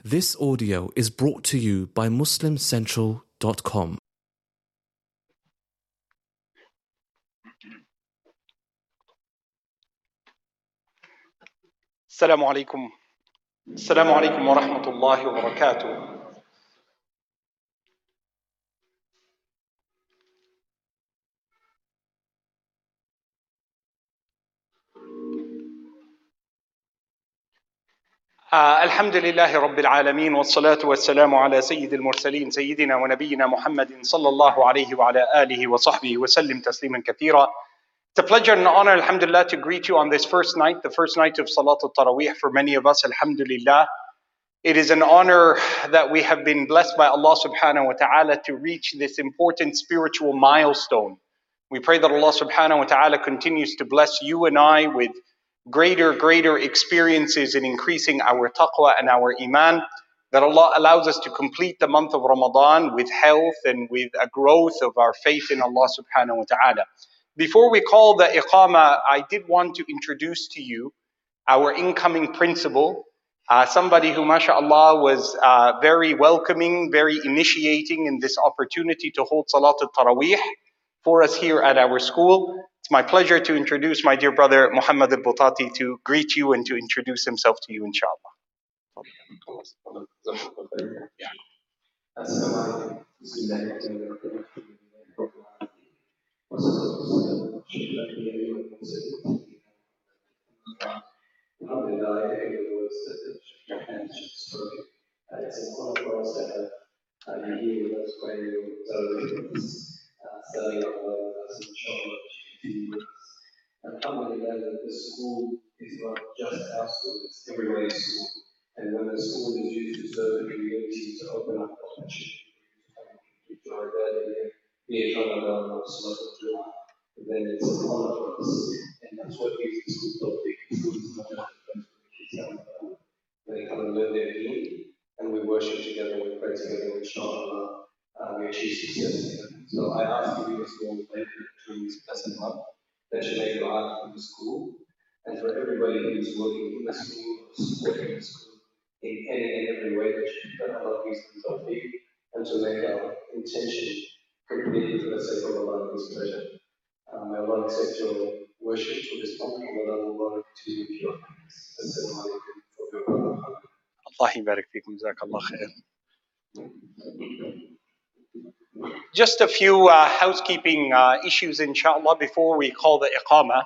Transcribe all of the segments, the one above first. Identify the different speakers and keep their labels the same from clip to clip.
Speaker 1: This audio is brought to you by MuslimCentral.com.
Speaker 2: السلام عليكم ورحمة الله وبركاته. الحمد لله رب العالمين والصلاة والسلام على سيد المرسلين سيدنا ونبينا محمد صلى الله عليه وعلى آله وصحبه وسلم تسليما كثيرا. It's a pleasure and an honor, alhamdulillah, to greet you on this first night, the first night of Salatul Taraweeh for many of us, alhamdulillah. It is an honor that we have been blessed by Allah subhanahu wa ta'ala to reach this important spiritual milestone. We pray that Allah subhanahu wa ta'ala continues to bless you and I with greater experiences in increasing our taqwa and our iman, that Allah allows us to complete the month of Ramadan with health and with a growth of our faith in Allah subhanahu wa ta'ala. Before we call the iqama, I did want to introduce to you our incoming principal, somebody who, mashallah, was very welcoming, very initiating in this opportunity to hold Salat al-Taraweeh for us here at our school. It's my pleasure to introduce my dear brother Muhammad al-Butati to greet you and to introduce himself to you, inshallah.
Speaker 3: Alhamdulillah, I think the words that your hands just spoken. It's an honor for us to have you here with us when you're studying up with us, inshallah, continue with us. Alhamdulillah, that the school is not just our school, it's everybody's school. And when the school is used to serve the community, to open up opportunity, to enjoy that, be it Ramadan or Salat al-Jum'ah, then it's an honor for us. And that's what makes the school so big. School is not just a place where kids have fun. They come and learn their deen, and we worship together, we pray together, inshallah, we achieve success together. So I ask you this all later during this blessed month, that you make dua for the school, and for everybody who is working in the school, or supporting the school, in any and every way that Allah gives them tawfiq, and to make our intention completely for the sake of Allah and His pleasure. May Allah accept your worship for this month, and may Allah work to you with your thanks. Assalamu alaikum for your brother.
Speaker 2: Allah yabarak fikum, jazakallah khair. Just a few housekeeping issues, inshallah, before we call the iqama.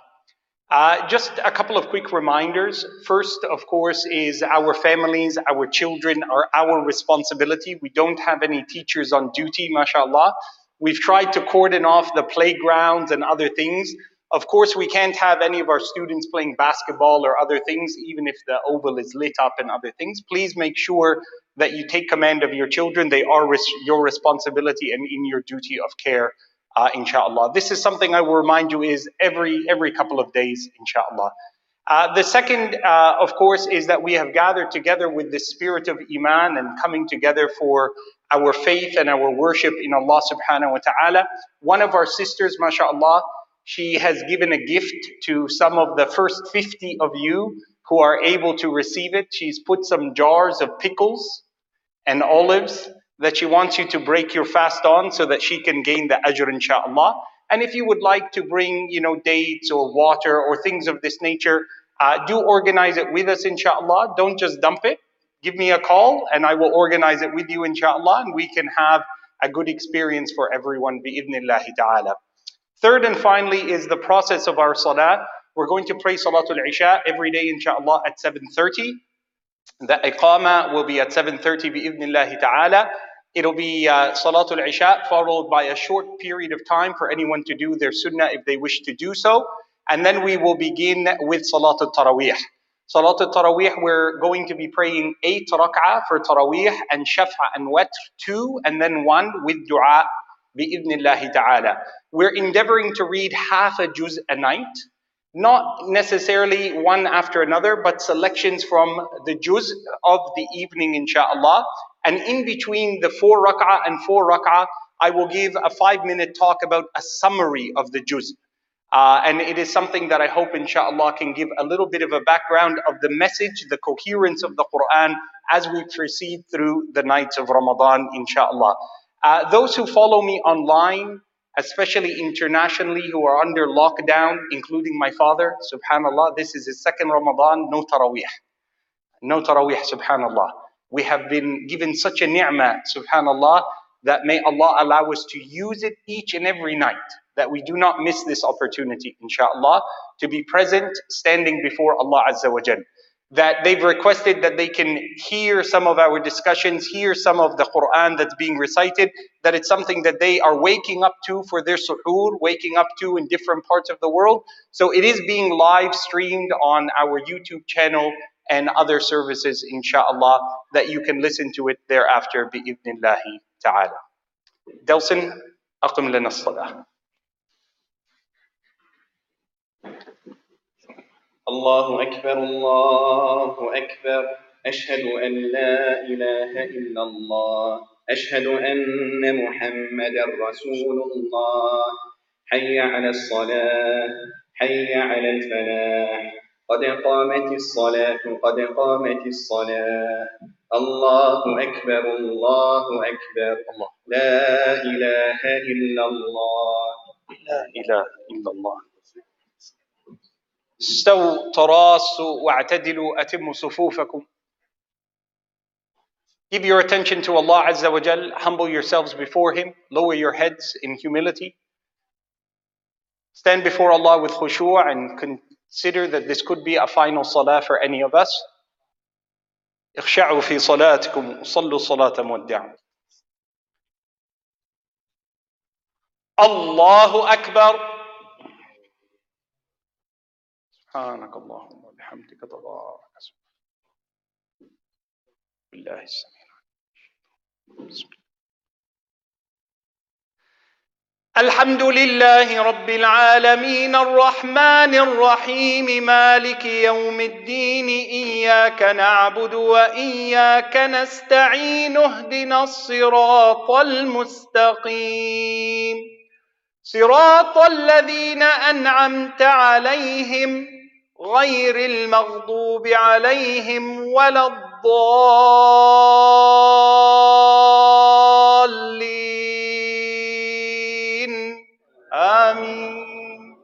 Speaker 2: Just a couple of quick reminders. First, of course, is our families, our children are our responsibility. We don't have any teachers on duty, mashallah. We've tried to cordon off the playgrounds and other things. Of course, we can't have any of our students playing basketball or other things, even if the oval is lit up and other things. Please make sure that you take command of your children. They are your responsibility and in your duty of care, inshallah. This is something I will remind you is every couple of days, inshallah. The second, of course, is that we have gathered together with the spirit of iman and coming together for our faith and our worship in Allah subhanahu wa ta'ala. One of our sisters, mashallah, she has given a gift to some of the first 50 of you who are able to receive it. She's put some jars of pickles and olives that she wants you to break your fast on so that she can gain the ajr, inshallah. And if you would like to bring, dates or water or things of this nature, do organize it with us, inshallah. Don't just dump it. Give me a call and I will organize it with you, inshallah, and we can have a good experience for everyone, bi'idhnillahi ta'ala. Third and finally is the process of our salah. We're going to pray Salatul Isha every day, inshallah, at 7:30. The iqama will be at 7:30 bi'idhnillahi ta'ala. It'll be Salatul Isha followed by a short period of time for anyone to do their sunnah if they wish to do so. And then we will begin with Salatul Taraweeh. Salatul Taraweeh, we're going to be praying 8 rak'ah for Taraweeh and Shaf'a and Watr 2 and then 1 with dua bi'idhnillahi ta'ala. We're endeavoring to read half a juz a night. Not necessarily one after another, but selections from the juz of the evening, inshallah. And in between the 4 rak'ah and 4 rak'ah, I will give a 5-minute talk about a summary of the juz. And it is something that I hope, inshallah, can give a little bit of a background of the message, the coherence of the Quran as we proceed through the nights of Ramadan, inshallah. Those who follow me online, especially internationally, who are under lockdown, including my father, subhanallah, this is his second Ramadan, no taraweeh. No taraweeh, subhanallah. We have been given such a ni'mah, subhanallah, that may Allah allow us to use it each and every night, that we do not miss this opportunity, inshallah, to be present, standing before Allah Azza wa Jal. That they've requested that they can hear some of our discussions, hear some of the Quran that's being recited, that it's something that they are waking up to for their suhoor, waking up to in different parts of the world. So it is being live streamed on our YouTube channel and other services, inshallah, that you can listen to it thereafter, bi'idhnillahi ta'ala. Delson, aqim lana as-salah.
Speaker 4: الله أكبر الله أكبر أشهد أن لا إله إلا الله أشهد أن محمدا رسول الله حي على الصلاة حي على الفلاح قد قامت الصلاة قد قامت الصلاة الله أكبر الله أكبر لا إله إلا الله
Speaker 2: لا إله إلا الله. استووا تراصوا واعتدلوا أتموا صفوفكم. Give your attention to Allah Azza wa Jal, humble yourselves before Him, lower your heads in humility. Stand before Allah with khushu' and consider that this could be a final salah for any of us. اخشعوا في صلاتكم وصلوا صلاة مودع. الله أكبر. سبحانك اللهم وبحمدك تبارك اسمك. بالله السميع العليم. الحمد لله رب العالمين الرحمن الرحيم مالك يوم الدين إياك نعبد وإياك نستعين اهدنا الصراط المستقيم صراط الذين أنعمت عليهم غير المغضوب عليهم ولا الضالين آمين.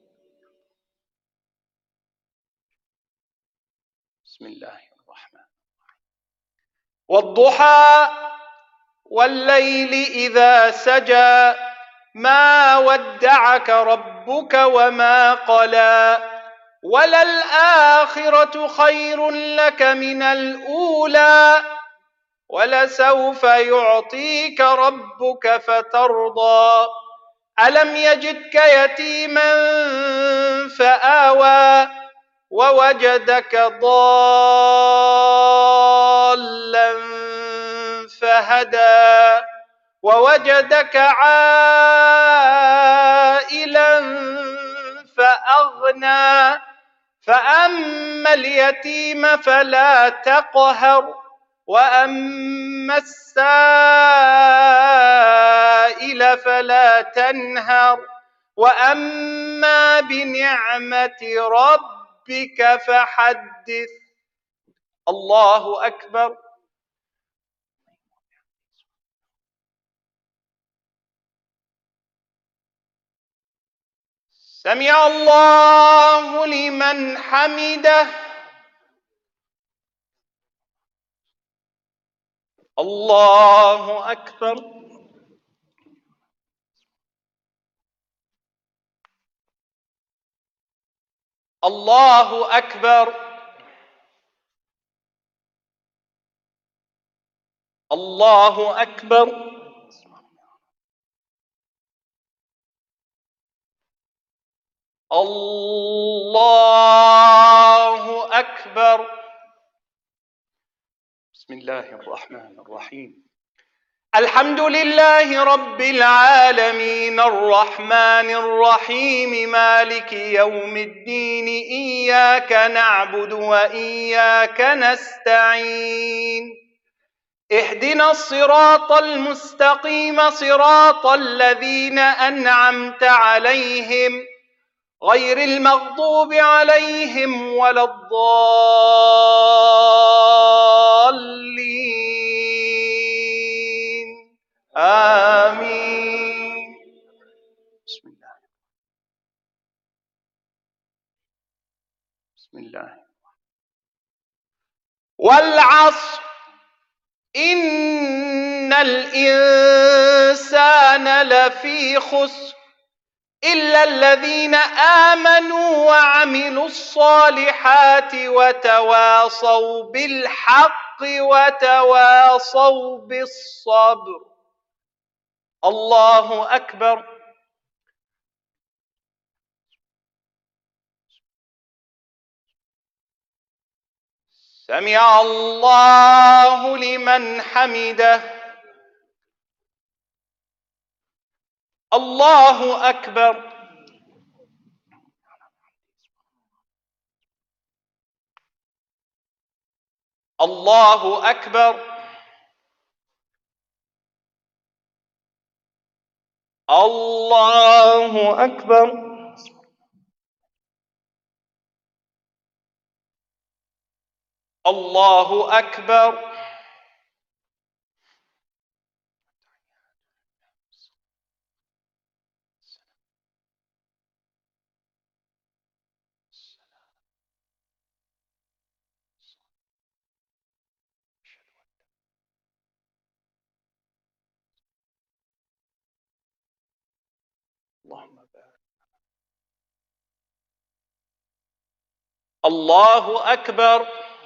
Speaker 2: بسم الله الرحمن الرحيم. والضحى والليل إذا سجى ما ودعك ربك وما قلى وللآخرة خير لك من الأولى ولسوف يعطيك ربك فترضى ألم يجدك يتيما فآوى ووجدك ضالا فهدى ووجدك عائلا فأغنى فأما اليتيم فلا تقهر وأما السائل فلا تنهر وأما بنعمة ربك فحدث. الله أكبر. سمع الله لمن حمده. الله أكبر. الله أكبر. الله أكبر. الله أكبر. بسم الله الرحمن الرحيم. الحمد لله رب العالمين الرحمن الرحيم مالك يوم الدين إياك نعبد وإياك نستعين اهدنا الصراط المستقيم صراط الذين أنعمت عليهم غير المغضوب عليهم ولا الضالين آمين. بسم الله. بسم الله. والعصر إن الإنسان لفي خسر إلا الذين آمنوا وعملوا الصالحات وتواصوا بالحق وتواصوا بالصبر. الله أكبر. سمع الله لمن حمده. الله أكبر. الله أكبر. الله أكبر. الله أكبر. اللهم بارك. الله أكبر.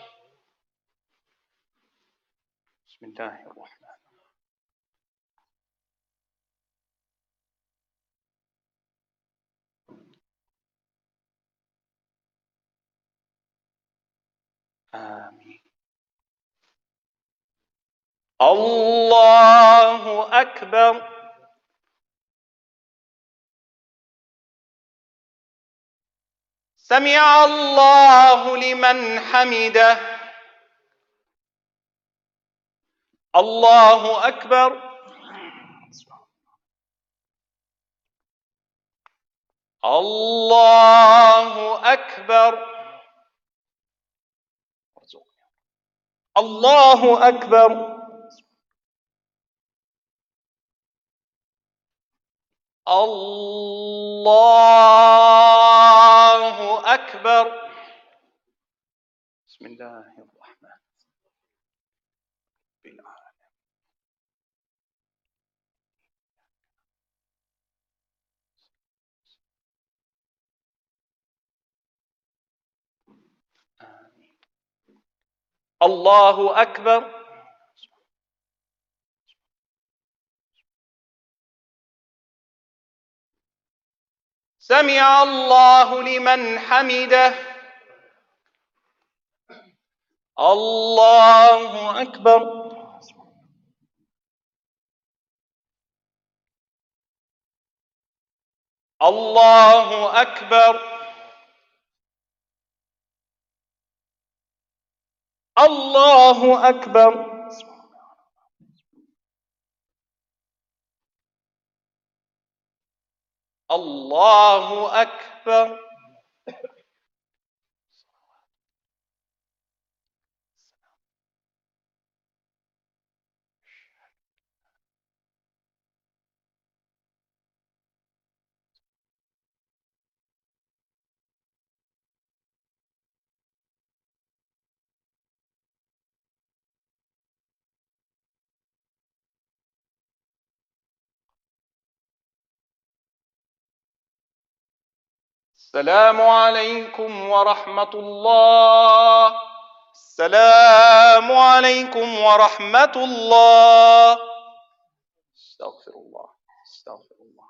Speaker 2: بسم الله الرحمن الرحيم. آمين. الله أكبر. سمع الله لمن حمده. الله أكبر. الله أكبر. الله أكبر. الله أكبر. بسم الله الرحمن الرحيم. آمين. الله أكبر. سمع الله لمن حمده. الله أكبر. الله أكبر. الله أكبر. الله أكبر. السلام عليكم ورحمة الله. السلام عليكم ورحمة الله. استغفر الله. استغفر الله.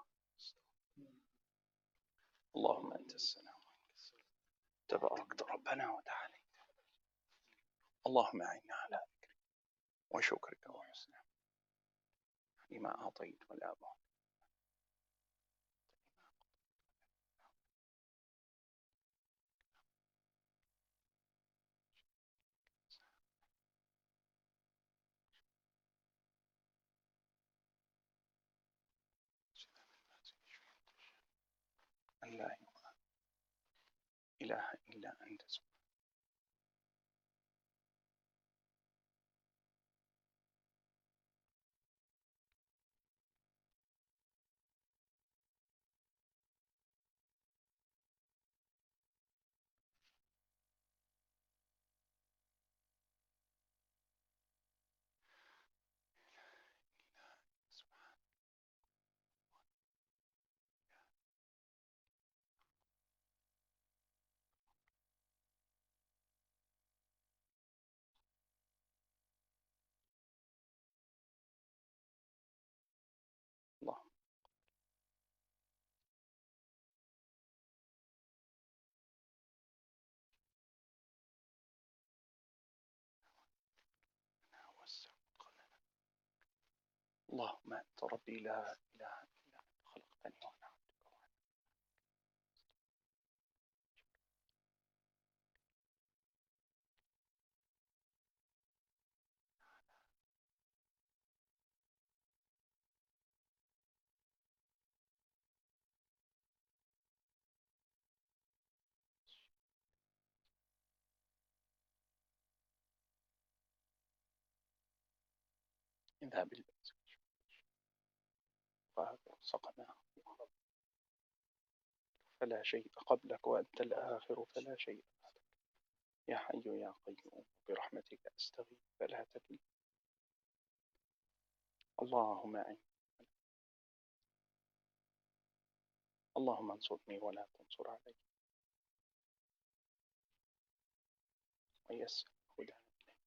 Speaker 2: اللهم أنت السلام. تباركت ربنا وتعالى. اللهم أعنا على ذكرك وشكرك وحسن لما أعطيت ولا أبغى. الله إله إلا أنت الله اللهم أنت ربي لا إله إلا أنت خلقتني وأنا عبدك. اذهب بالبأس سقنا فلا شيء قبلك وأنت الآخر فلا شيء بعدك. يا حي يا قيوم برحمتك أستغيث فلا تكلني. اللهم أعن. اللهم انصرني ولا تنصر علي ويسر هدى إليك.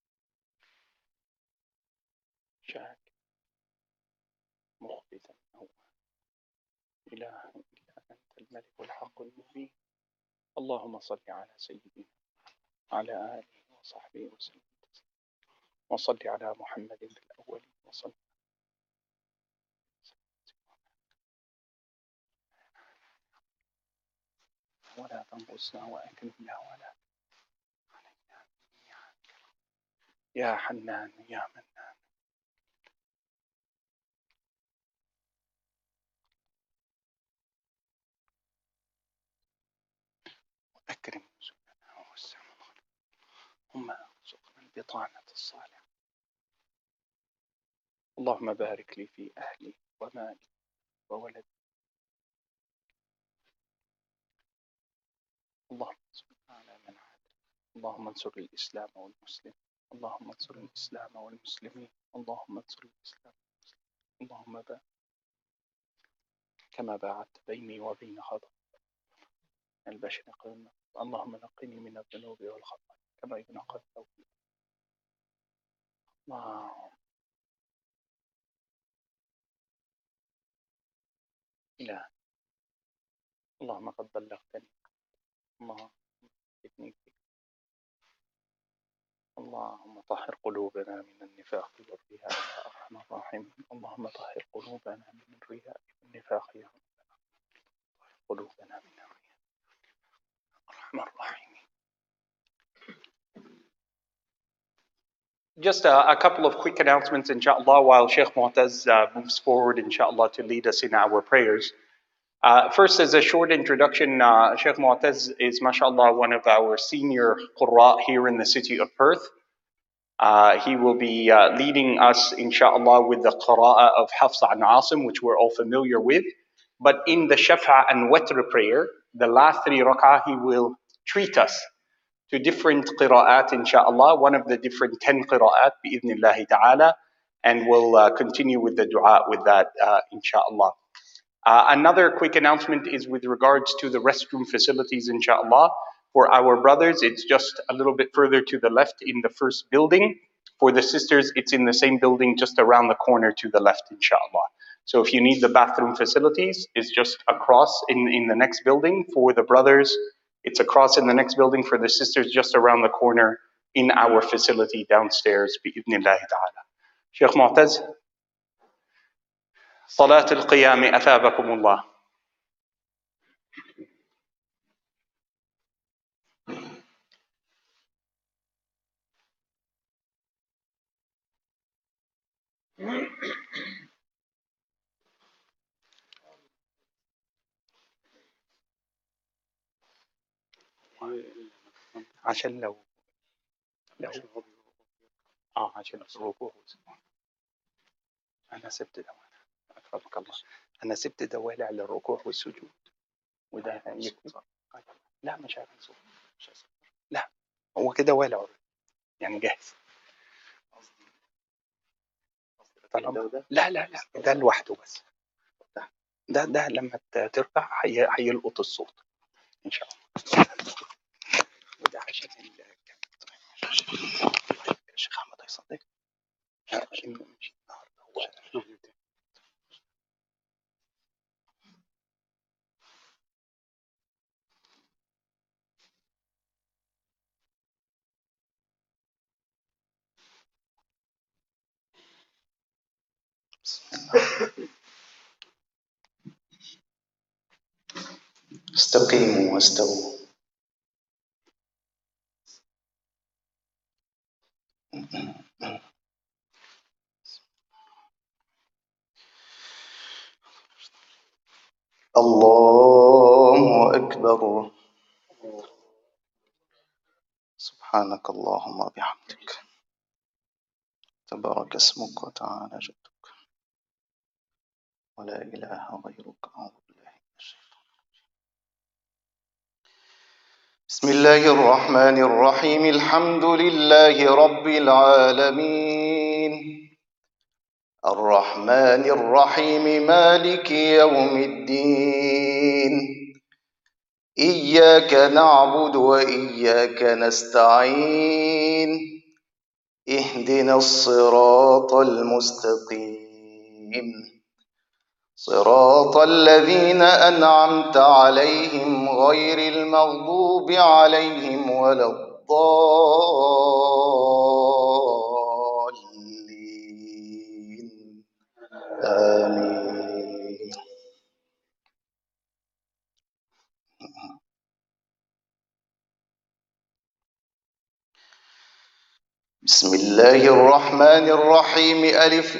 Speaker 2: شاك مخبتا أو إله إلا أنت الملك الحق المبين. اللهم صل على سيدنا على آله وصحبه وسلم وصل على محمد في الأولين وصل ولا تنقصنا وأكرمنا ولا علينا. يا حنان يا منان. أكرم نزلنا ووسع مدخلنا. اللهم ارزقنا البطانة الصالحة. اللهم بارك لي في أهلي ومالي وولدي. اللهم انصرنا على من عاد. اللهم انصر الإسلام والمسلمين. اللهم انصر الإسلام والمسلمين. اللهم انصر الإسلام والمسلمين. اللهم بارك كما باعدت بيني وبين خطأ البشر قلنا. اللهم نقني من الذنوب والخطأ كما ينقى الثوب. اللهم إله. اللهم قد بلغتني. اللهم اهدني فيك. اللهم طهر قلوبنا من النفاق والرياء يا أرحم الراحمين. اللهم طهر قلوبنا من الرياء والنفاق يا قلوبنا من الرياء أرحم الراحمين. Just a couple of quick announcements, inshallah, while Sheikh Mu'taz moves forward, inshallah, to lead us in our prayers. First, as a short introduction, Sheikh Mu'taz is, mashallah, one of our senior qurra here in the city of Perth. He will be leading us, inshallah, with the qira'ah of Hafsa and Asim, which we're all familiar with. But in the Shafa and Witr prayer, the last 3 rak'ah, he will treat us to different qira'at, inshallah, one of the different 10 qira'at, bi'idhnillahi ta'ala, and we'll continue with the dua with that, inshallah. Another quick announcement is with regards to the restroom facilities, inshallah. For our brothers, it's just a little bit further to the left in the first building. For the sisters, it's in the same building just around the corner to the left, inshallah. So if you need the bathroom facilities, it's just across in the next building. For the brothers, it's across in the next building. For the sisters, just around the corner in our facility downstairs, bi'idhnillahi ta'ala. Sheikh Mu'taz, Salat al-Qiyam, athabakum Allah. عشان لو عشان الركوع. أنا سبت دوالع، أكرمك الله، أنا سبت دوالع للركوع والسجود، وده يكفي. لا مش عارف صوت. لا هو كده والع يعني جاهز. طالما لا ده لوحده بس. ده لما ترفع هيلقط الصوت ان شاء الله. وده عشان الشيخ احمد هيصدق. مش النهارده
Speaker 5: استقيموا واستووا. الله أكبر. سبحانك اللهم وبحمدك، تبارك اسمك وتعالى جدك، ولا إله غيرك. أعوذ بالله من الشيطان الرجيم. بسم الله الرحمن الرحيم. الحمد لله رب العالمين، الرحمن الرحيم، مالك يوم الدين. إياك نعبد وإياك نستعين، اهدنا الصراط المستقيم، صراط الذين أنعمت عليهم غير المغضوب عليهم ولا الضالين. آمين. بسم الله الرحمن الرحيم. ألف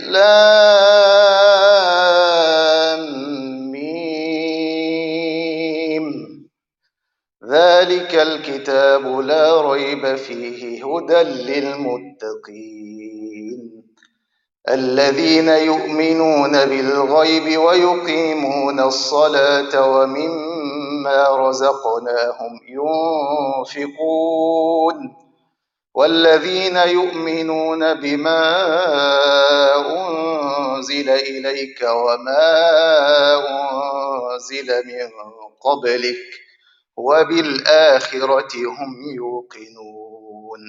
Speaker 5: لام ميم. ذلك الكتاب لا ريب فيه هدى للمتقين، الذين يؤمنون بالغيب ويقيمون الصلاة ومما رزقناهم ينفقون، والذين يؤمنون بما أنزل إليك وما أنزل من قبلك وبالآخرة هم يوقنون.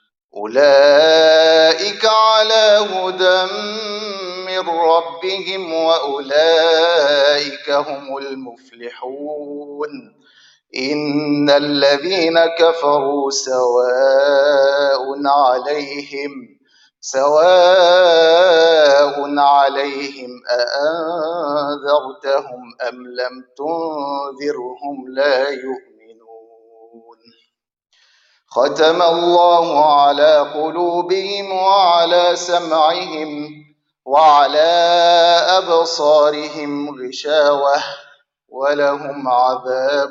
Speaker 5: أولئك على هدى من ربهم وأولئك هم المفلحون. إن الذين كفروا سواء عليهم أأنذرتهم أم لم تنذرهم لا يؤمنون. ختم الله على قلوبهم وعلى سمعهم وعلى أبصارهم غشاوة ولهم عذاب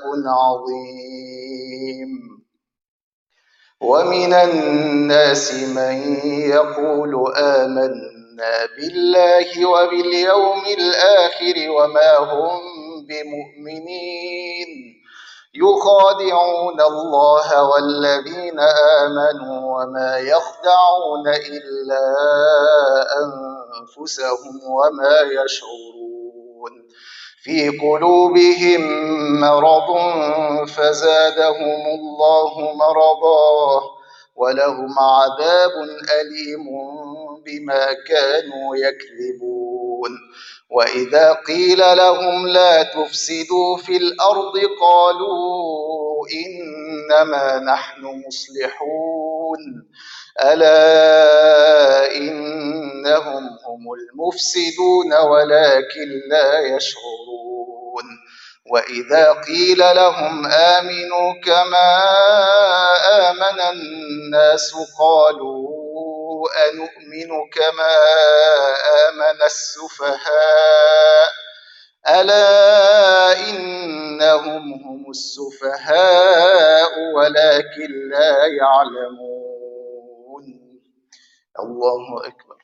Speaker 5: عظيم. ومن الناس من يقول آمنا بالله وباليوم الآخر وما هم بمؤمنين، يخادعون الله والذين آمنوا وما يخدعون إلا أنفسهم وما يشعرون. في قلوبهم مرض فزادهم الله مرضا ولهم عذاب أليم بما كانوا يكذبون. وإذا قيل لهم لا تفسدوا في الأرض قالوا إنما نحن مصلحون ألا إنهم هم المفسدون ولكن لا يشعرون. وإذا قيل لهم آمنوا كما آمن الناس قالوا أنؤمن كما آمن السفهاء ألا إنهم هم السفهاء ولكن لا يعلمون. الله أكبر.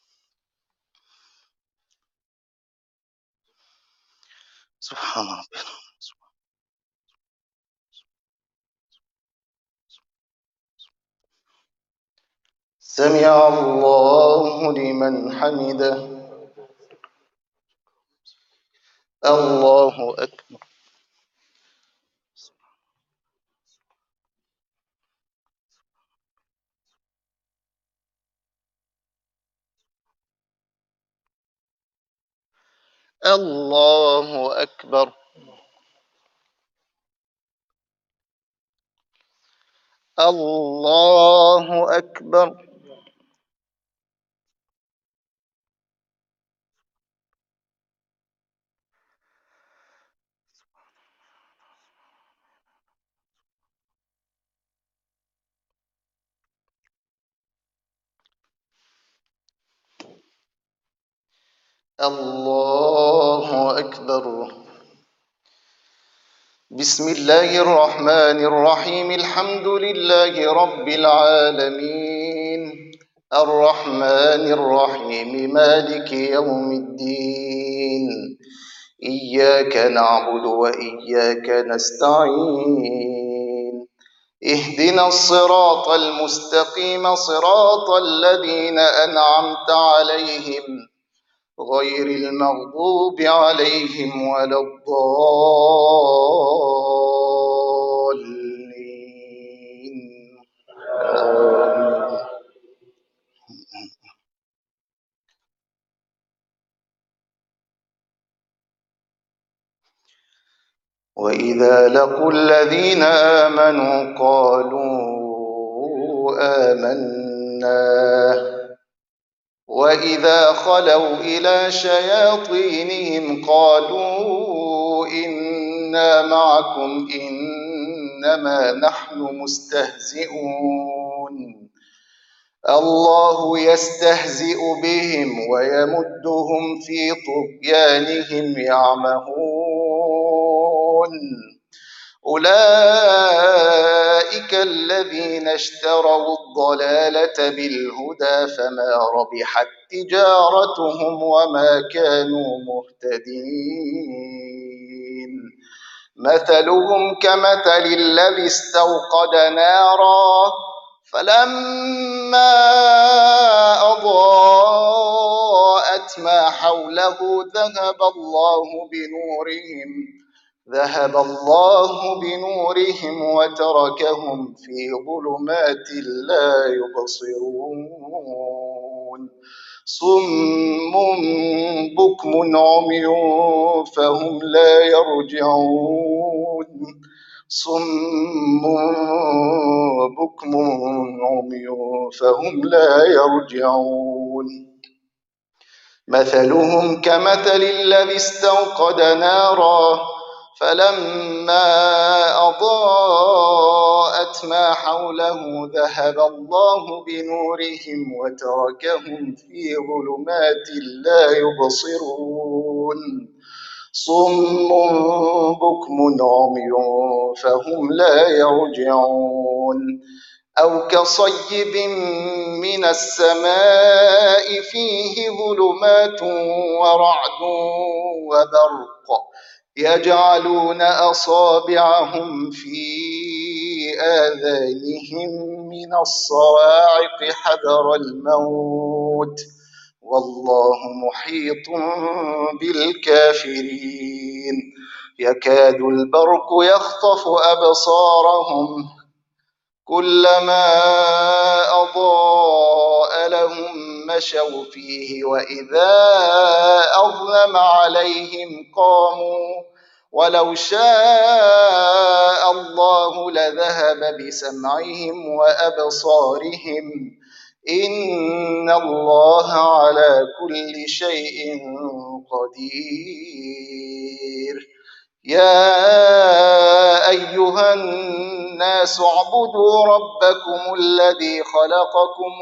Speaker 5: سبحان ربنا. سمع الله لمن حمده. الله أكبر. الله أكبر. الله أكبر. الله أكبر. بسم الله الرحمن الرحيم. الحمد لله رب العالمين الرحمن الرحيم مالك يوم الدين. إياك نعبد وإياك نستعين. اهدنا الصراط المستقيم صراط الذين أنعمت عليهم غير المغضوب عليهم ولا الضالين. آمين. وإذا لقوا الذين آمنوا قالوا آمنا وإذا خلوا إلى شياطينهم قالوا إنا معكم إنما نحن مستهزئون. الله يستهزئ بهم ويمدهم في طغيانهم يعمهون. أولئك الذين اشتروا الضلالة بالهدى فما ربحت تجارتهم وما كانوا مهتدين. مثلهم كمثل الذي استوقد نارا فلما أضاءت ما حوله ذهب الله بنورهم وتركهم في ظلمات لا يبصرون. صم بكم عمي فهم لا يرجعون. صم بكم عمي فهم لا يرجعون. مثلهم كمثل الذي استوقد نارا فلما أضاءت ما حوله ذهب الله بنورهم وتركهم في ظلمات لا يبصرون. صم بكم عمي فهم لا يرجعون. أو كصيب من السماء فيه ظلمات ورعد وبرق يجعلون أصابعهم في آذانهم من الصواعق حذر الموت والله محيط بالكافرين. يكاد البرق يخطف أبصارهم كلما أضاء لهم مشوا فيه وإذا أظلم عليهم قاموا ولو شاء الله لذهب بسمعهم وأبصارهم إن الله على كل شيء قدير. يا أيها الناس اعبدوا ربكم الذي خلقكم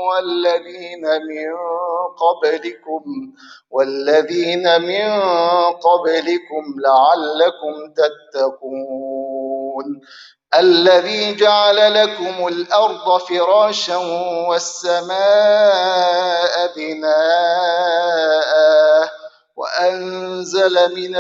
Speaker 5: والذين من قبلكم لعلكم تتقون. الذي جعل لكم الأرض فراشا والسماء بناء وأنزل من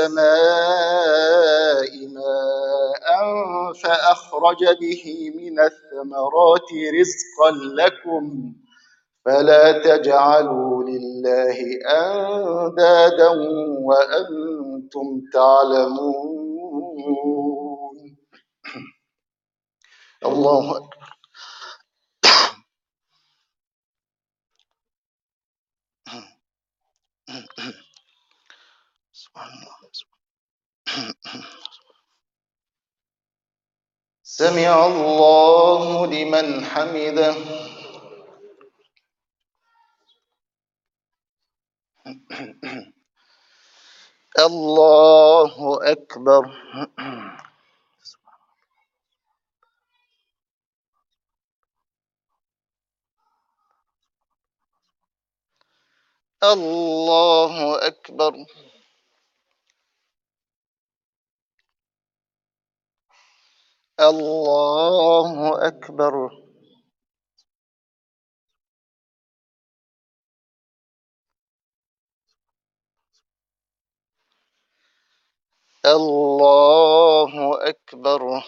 Speaker 5: السماء ماء فأخرج به من الثمرات رزقا لكم فلا تجعلوا لله أندادا وأنتم تعلمون. الله أكبر. سمع الله لمن حمده. الله أكبر. الله أكبر. الله أكبر. الله أكبر.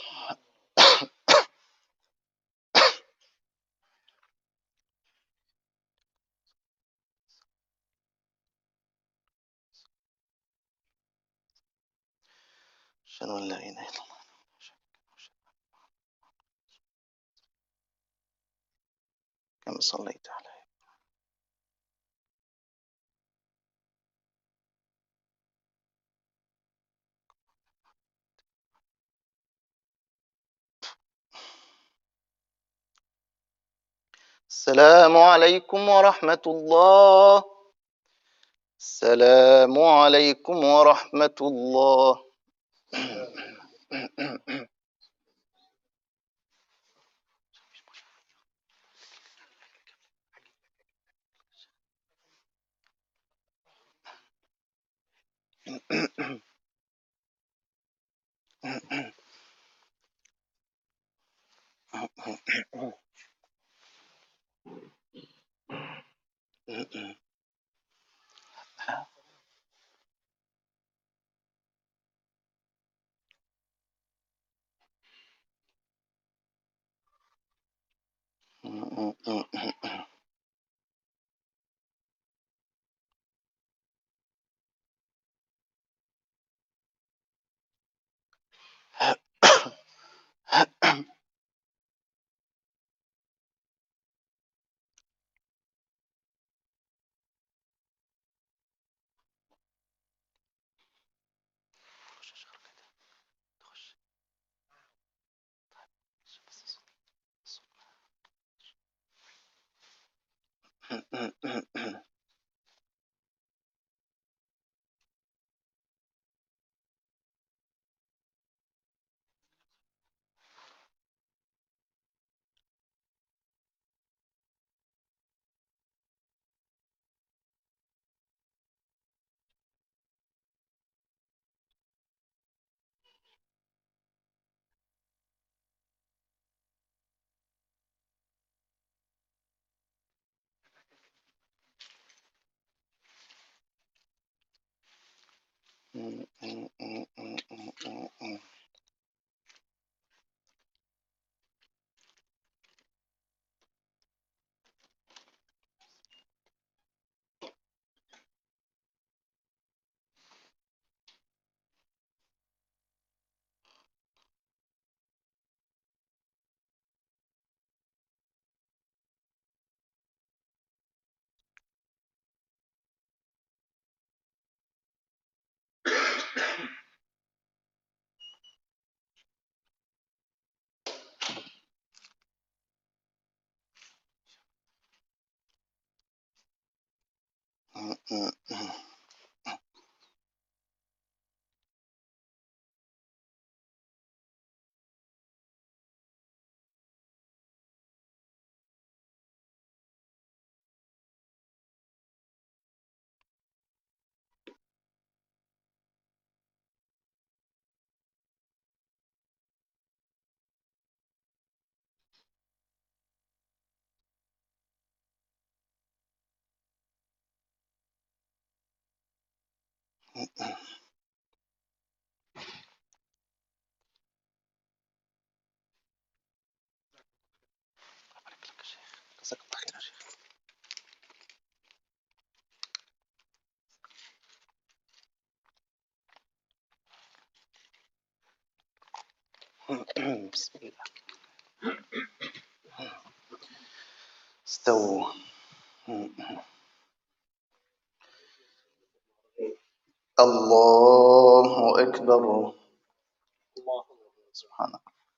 Speaker 5: أشهد أن لا إله إلا الله. كما صليت على السلام عليكم ورحمة الله. السلام عليكم ورحمة الله. بسم الله. استووا. الله أكبر. سبحانك.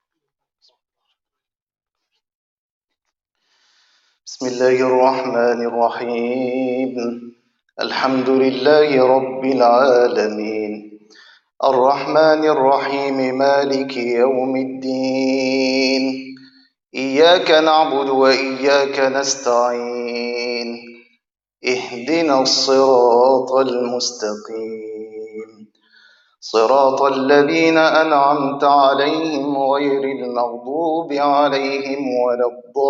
Speaker 5: بسم الله الرحمن الرحيم. الحمد لله رب العالمين الرحمن الرحيم مالك يوم الدين إياك نعبد وإياك نستعين اهدنا الصراط المستقيم صراط الذين أنعمت عليهم غير المغضوب عليهم ولا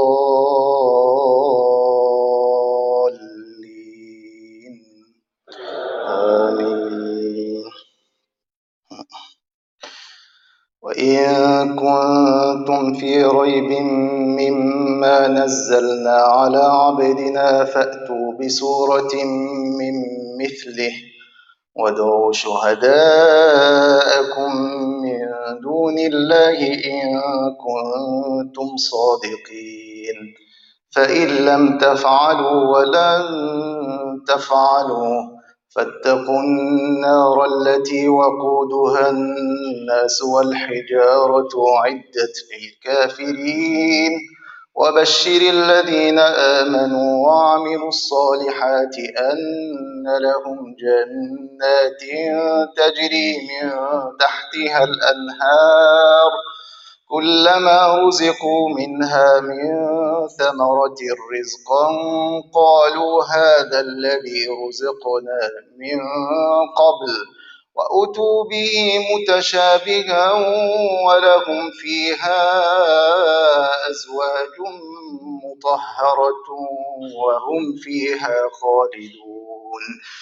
Speaker 5: الضالين آمين. وإن كنتم في ريب مما نزلنا على عبدنا فأتوا بسورة من مثله وادعوا شهداءكم من دون الله إن كنتم صادقين فإن لم تفعلوا ولن تفعلوا فاتقوا النار التي وقودها الناس والحجارة أعدت للكافرين وبشر الذين آمنوا وعملوا الصالحات أن لهم جنات تجري من تحتها الأنهار كلما رزقوا منها من ثمرة رزقا قالوا هذا الذي رزقنا من قبل وأتوا به متشابها ولهم فيها أزواج مطهرة وهم فيها خالدون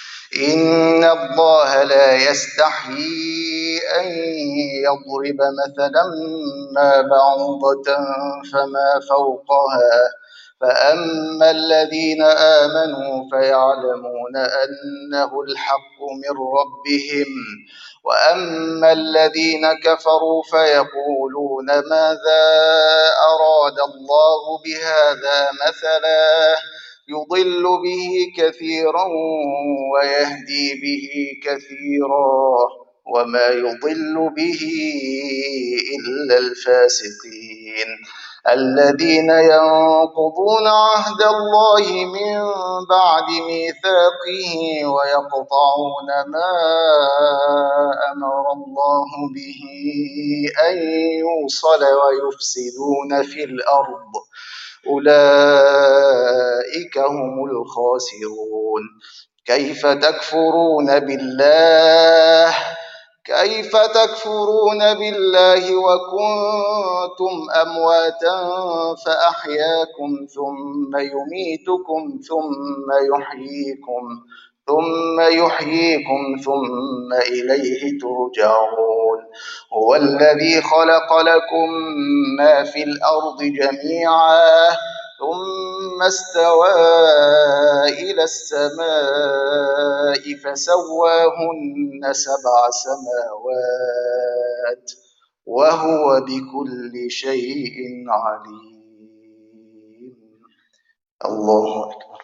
Speaker 5: إن الله لا يستحيي أن يضرب مثلا ما بعوضة فما فوقها فأما الذين آمنوا فيعلمون أنه الحق من ربهم وأما الذين كفروا فيقولون ماذا أراد الله بهذا مثلا يضل به كثيرا ويهدي به كثيرا وما يضل به إلا الفاسقين الذين ينقضون عهد الله من بعد ميثاقه ويقطعون ما أمر الله به أن يوصل ويفسدون في الأرض أولئك هم الخاسرون كيف تكفرون بالله وكنتم أمواتا فأحياكم ثم يميتكم ثم يحييكم ثم إليه ترجعون هو الذي خلق لكم ما في الأرض جميعا ثم استوى إلى السماء فسواهن 7 سماوات وهو بكل شيء عليم. الله أكبر.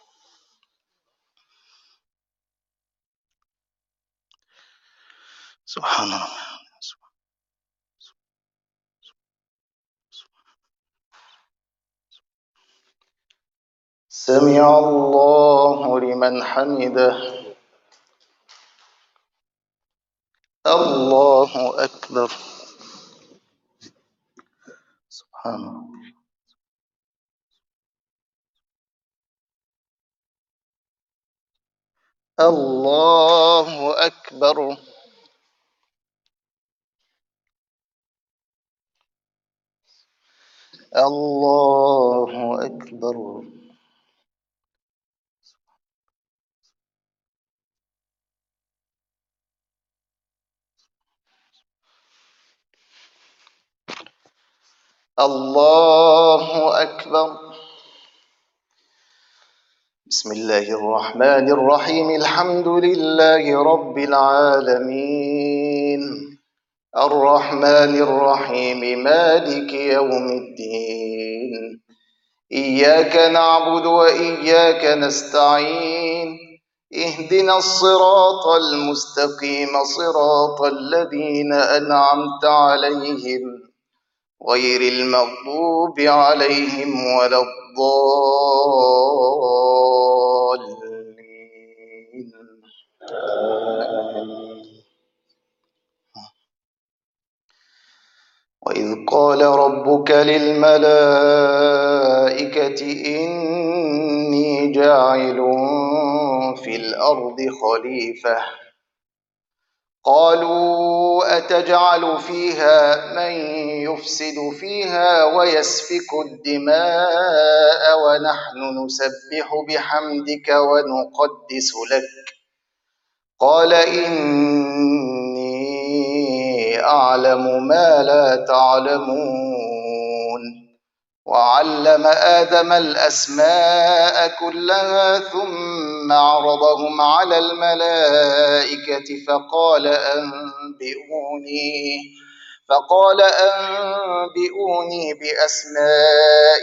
Speaker 5: سبحان الله. سمع الله لمن حمده. الله أكبر. سبحان الله. الله أكبر. الله أكبر. الله أكبر. بسم الله الرحمن الرحيم. الحمد لله رب العالمين، الرحمن الرحيم، مالك يوم الدين. إياك نعبد وإياك نستعين. اهدنا الصراط المستقيم، صراط الذين أنعمت عليهم غير المغضوب عليهم ولا الضالين. وإذ قال ربك للملائكة إني جاعل في الأرض خليفة، قالوا أتجعل فيها من يفسد فيها ويسفك الدماء ونحن نسبح بحمدك ونقدس لك، قال إني أعلم ما لا تعلمون. وعلم آدم الأسماء كلها ثم عرضهم على الملائكة فقال أنبئوني بأسماء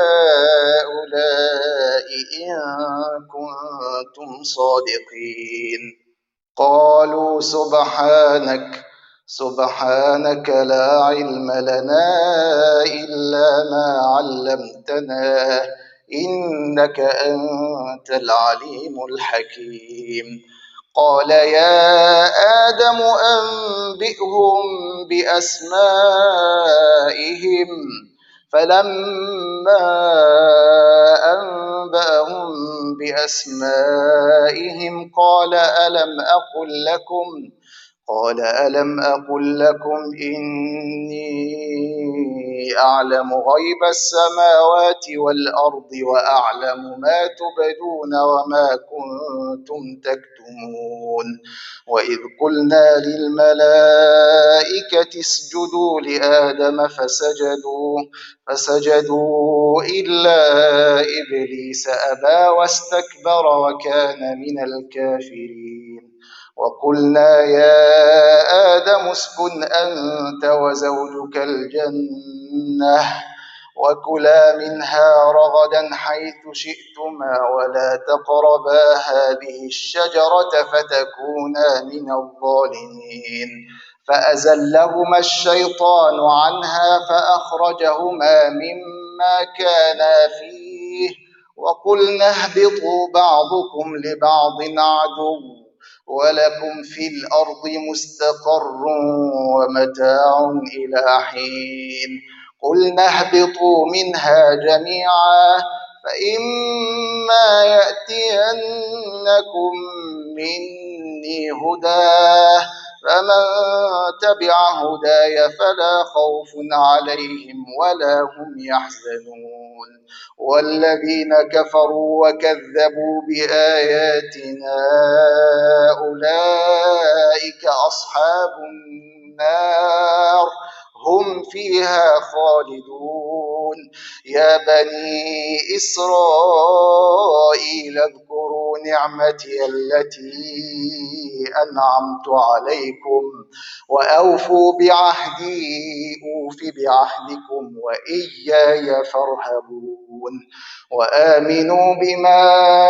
Speaker 5: هؤلاء إن كنتم صادقين. قالوا سبحانك لا علم لنا إلا ما علمتنا إنك أنت العليم الحكيم. قال يا آدم أنبئهم بأسمائهم، فلما أنبأهم بأسمائهم قال ألم أقل لكم إني أعلم غيب السماوات والأرض وأعلم ما تبدون وما كنتم تكتمون. وإذ قلنا للملائكة اسجدوا لآدم فسجدوا إلا إبليس أبى واستكبر وكان من الكافرين. وقلنا يا آدم اسكن أنت وزوجك الجنة وكلا منها رغدا حيث شئتما ولا تقربا هذه الشجرة فتكونا من الظالمين. فأزلهما الشيطان عنها فأخرجهما مما كانا فيه وقلنا اهبطوا بعضكم لبعض عدو ولكم في الأرض مستقر ومتاع إلى حين. قلنا اهبطوا منها جميعا فإما يأتينكم مني هدى فمن تبع هداي فلا خوف عليهم ولا هم يحزنون. والذين كفروا وكذبوا بآياتنا أولئك أصحاب النار هم فيها خالدون. يا بني إسرائيل اذكروا نعمتي التي أنعمت عليكم وأوفوا بعهدي أوف بعهدكم وإياي فارهبون. وآمنوا بما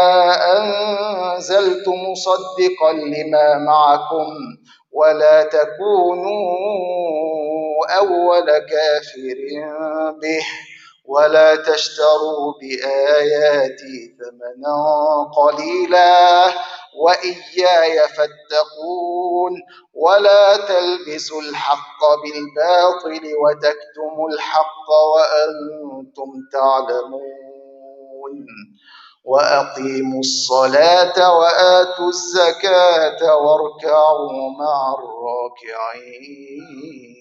Speaker 5: أنزلت مصدقا لما معكم ولا تكونوا أول كافر به ولا تشتروا بآياتي ثمنا قليلا وإياي فاتقون. ولا تلبسوا الحق بالباطل وتكتموا الحق وأنتم تعلمون. وأقيموا الصلاة وآتوا الزكاة واركعوا مع الراكعين.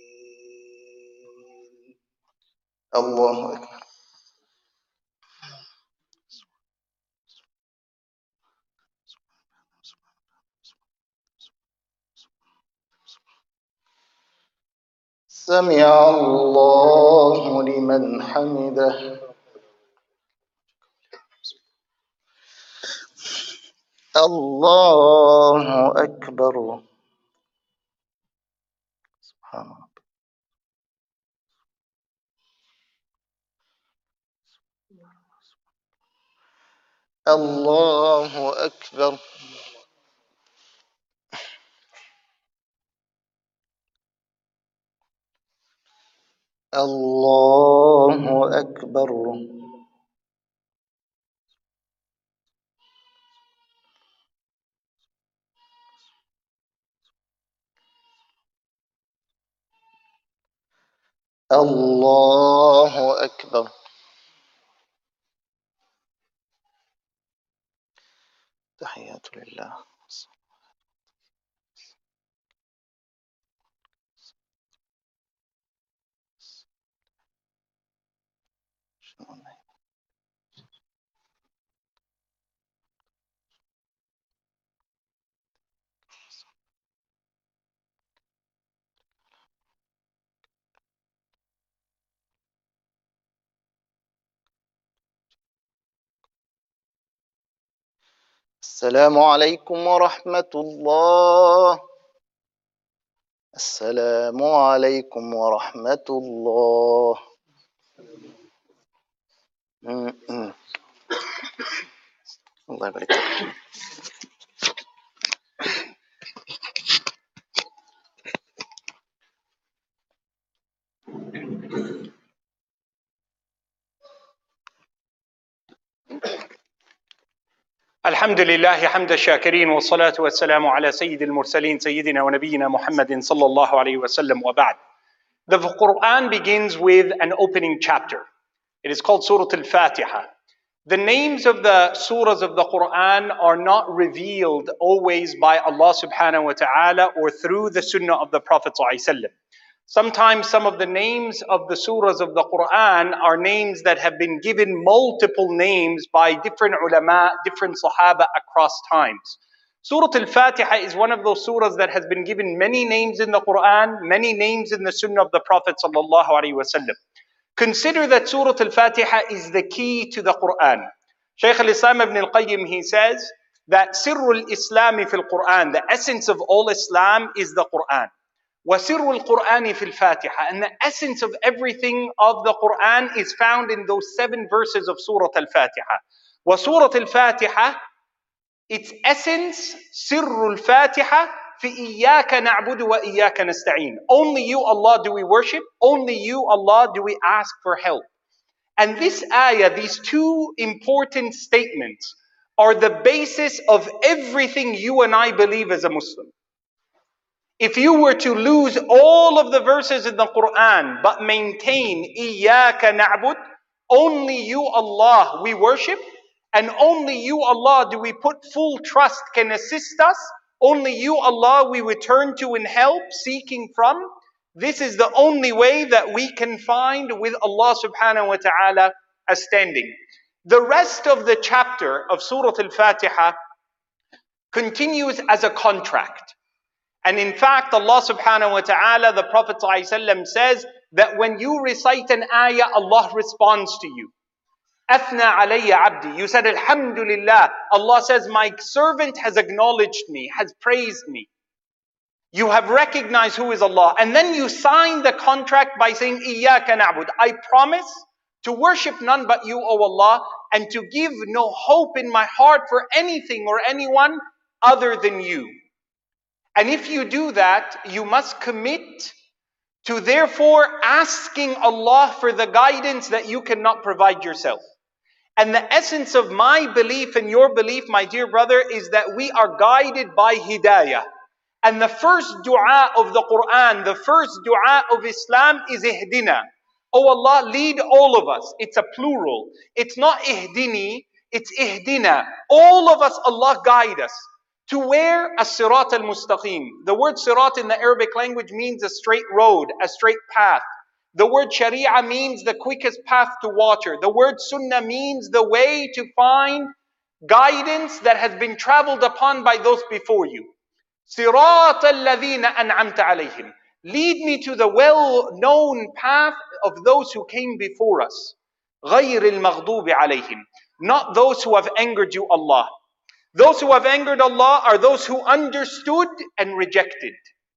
Speaker 5: الله أكبر. سمع الله لمن حمده الله أكبر سبحان الله الله أكبر الله أكبر الله أكبر تحيات لله السلام عليكم ورحمة الله السلام عليكم ورحمة الله الله يبارك فيك
Speaker 2: الحمد لله حمد الشاكرين والصلاة والسلام على سيد المرسلين سيدنا ونبينا محمد صلى الله عليه وسلم وبعد. The Quran begins with an opening chapter. It is called Surah Al-Fatiha. The names of the surahs of the Quran are not revealed always by Allah subhanahu wa ta'ala or through the sunnah of the Prophet sallallahu alaihi wasallam. Sometimes some of the names of the surahs of the Quran are names that have been given multiple names by different ulama, different sahaba across times. Surah Al-Fatiha is one of those surahs that has been given many names in the Quran, many names in the sunnah of the Prophet sallallahu alaihi wasallam. Consider that Surah Al-Fatiha is the key to the Quran. Shaykh al-Islam ibn al-Qayyim, he says that Sirrul Islami fil Quran, the essence of all Islam is the Quran. وَسِرُّ الْقُرْآنِ فِي الْفَاتِحَةِ, and the essence of everything of the Quran is found in those 7 verses of Surah Al-Fatiha. وَسُورَةِ الْفَاتِحَةِ, its essence, سِرُّ الْفَاتِحَةِ فِي إِيَّاكَ نَعْبُدُ وَإِيَّاكَ نَسْتَعِينُ. Only you, Allah, do we worship. Only you, Allah, do we ask for help. And this ayah, these 2 important statements, are the basis of everything you and I believe as a Muslim. If you were to lose all of the verses in the Quran but maintain إِيَّاكَ نَعْبُدُ, only you Allah we worship, and only you Allah do we put full trust can assist us, only you Allah we return to in help, seeking from, this is the only way that we can find with Allah subhanahu wa ta'ala a standing. The rest of the chapter of Surah Al-Fatiha continues as a contract. And in fact, Allah subhanahu wa ta'ala, the Prophet ﷺ says that when you recite an ayah, Allah responds to you. Athna alayya abdi. You said, Alhamdulillah. Allah says, my servant has acknowledged me, has praised me. You have recognized who is Allah. And then you sign the contract by saying, Iyyaka na'bud. I promise to worship none but you, O Allah, and to give no hope in my heart for anything or anyone other than you. And if you do that, you must commit to therefore asking Allah for the guidance that you cannot provide yourself. And the essence of my belief and your belief, my dear brother, is that we are guided by hidayah. And the first dua of the Quran, the first dua of Islam is ihdina. Oh Allah, lead all of us. It's a plural. It's not ihdini, it's ihdina. All of us, Allah, guide us. To where? As-sirat al-mustaqim. The word sirat in the Arabic language means a straight road, a straight path. The word sharia means the quickest path to water. The word sunnah means the way to find guidance that has been traveled upon by those before you. Sirat alladhina an'amta alayhim. Lead me to the well-known path of those who came before us. غَيْرِ الْمَغْضُوبِ عَلَيْهِمْ. Not those who have angered you, Allah. Those who have angered Allah are those who understood and rejected.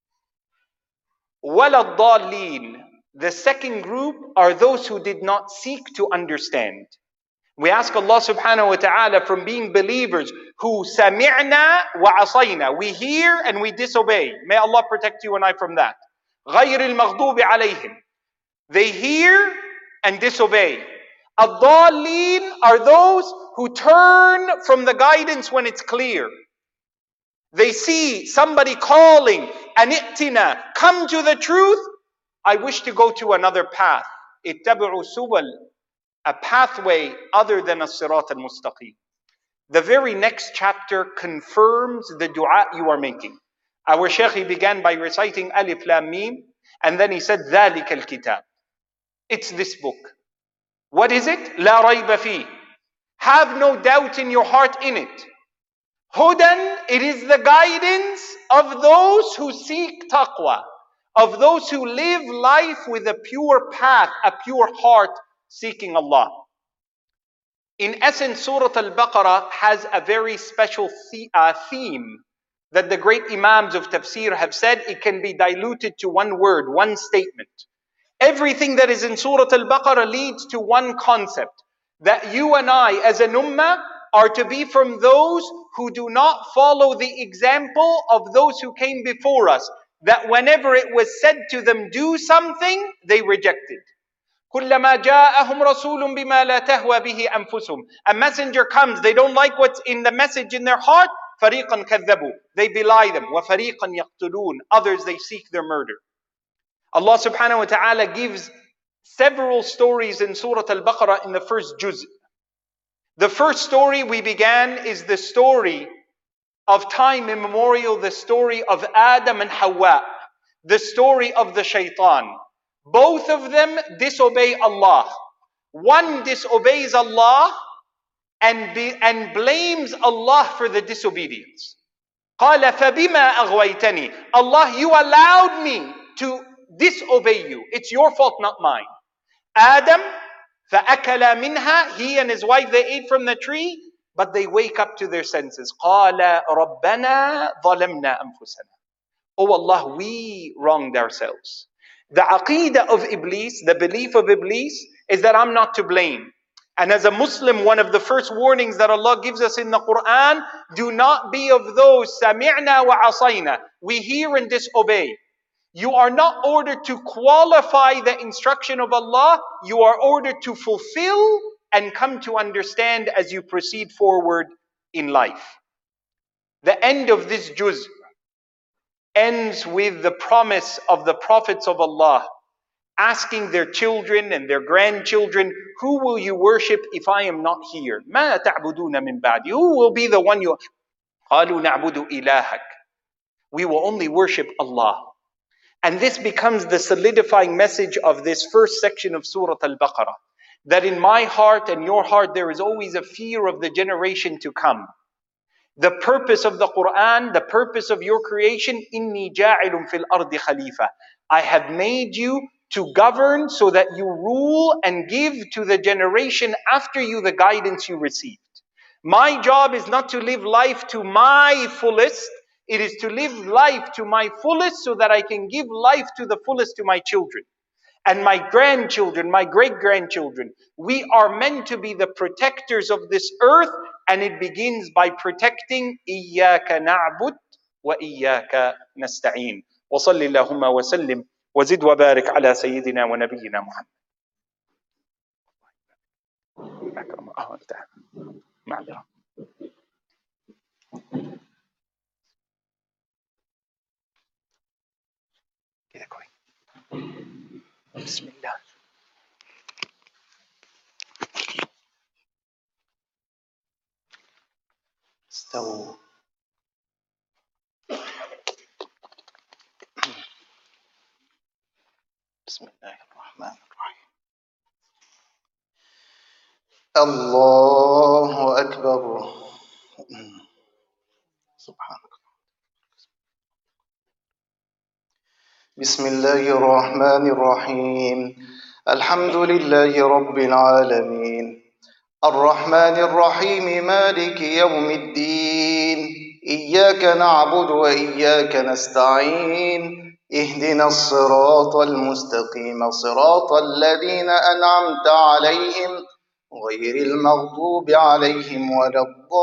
Speaker 2: وَلَا الضَّالِّينَ. The second group are those who did not seek to understand. We ask Allah subhanahu wa ta'ala from being believers who سَمِعْنَا وَعَصَيْنَا. We hear and we disobey. May Allah protect you and I from that. غَيْرِ الْمَغْضُوبِ عَلَيْهِمْ. They hear and disobey. الضَّالِّينَ are those who turn from the guidance when it's clear. They see somebody calling, أَنِئْتِنَا, come to the truth. I wish to go to another path. اتَّبِعُوا سُبَلَ, a pathway other than as-sirat al-mustaqim. The very next chapter confirms the dua you are making. Our Shaykh, he began by reciting Alif Lam Mim, and then he said, ذَلِكَ الْكِتَابِ. It's this book. What is it? لَا رَيْبَ فِيهِ. Have no doubt in your heart in it. Hudan, it is the guidance of those who seek taqwa, of those who live life with a pure path, a pure heart, seeking Allah. In essence, Surah Al-Baqarah has a very special theme that the great Imams of Tafsir have said it can be diluted to one word, one statement. Everything that is in Surah Al-Baqarah leads to one concept, that you and I as an ummah are to be from those who do not follow the example of those who came before us, that whenever it was said to them, do something, they rejected. كُلَّمَا جَاءَهُمْ رَسُولٌ بِمَا لَا تَهْوَى بِهِ أَنفُسُهُم. A messenger comes, they don't like what's in the message in their heart, فَرِيقًا كَذَّبُوا. They belie them. وَفَرِيقًا يَقْتُلُونَ. Others, they seek their murder. Allah subhanahu wa ta'ala gives several stories in Surah Al-Baqarah in the first juz. The first story we began is the story of time immemorial, the story of Adam and Hawa, the story of the shaitan. Both of them disobey Allah. One disobeys Allah and blames Allah for the disobedience. قَالَ فَبِمَا أَغْوَيْتَنِي. Allah, you allowed me to disobey you. It's your fault, not mine. Adam, فَأَكَلَا مِنْهَا. He and his wife, they ate from the tree, but they wake up to their senses. قَالَ رَبَّنَا ظَلَمْنَا أَنفُسَنَا. Oh Allah, we wronged ourselves. The aqidah of Iblis, the belief of Iblis, is that I'm not to blame. And as a Muslim, one of the first warnings that Allah gives us in the Quran, do not be of those سَمِعْنَا وَعَصَيْنَا. We hear and disobey. You are not ordered to qualify the instruction of Allah. You are ordered to fulfill and come to understand as you proceed forward in life. The end of this juz ends with the promise of the prophets of Allah asking their children and their grandchildren, who will you worship if I am not here? مَا تَعْبُدُونَ مِن بَعْدِي. Who will be the one you... قَالُوا نَعْبُدُ إِلَهَكَ. We will only worship Allah. And this becomes the solidifying message of this first section of Surah Al-Baqarah. That in my heart and your heart there is always a fear of the generation to come. The purpose of the Quran, the purpose of your creation, إِنِّي جَاعِلٌ فِي الْأَرْضِ خَلِيفَةً. I have made you to govern so that you rule and give to the generation after you the guidance you received. My job is not to live life to my fullest. It is to live life to my fullest so that I can give life to the fullest to my children. And my grandchildren, my great-grandchildren. We are meant to be the protectors of this earth, and it begins by protecting إِيَّاكَ نَعْبُدْ وَإِيَّاكَ نَسْتَعِينَ. وَصَلِّ اللَّهُمَّ وَسَلِّمْ وَزِدْ وَبَارِكْ عَلَى سَيِّدِنَا وَنَبِيِّنَا مُحَمَّدٍ. معذرة. كده كويس. بسم الله. استووا. بسم الله الرحمن الرحيم.
Speaker 5: الله أكبر. سبحانك. بسم الله الرحمن الرحيم الحمد لله رب العالمين الرحمن الرحيم مالك يوم الدين إياك نعبد وإياك نستعين اهدنا الصراط المستقيم صراط الذين أنعمت عليهم غير المغضوب عليهم ولا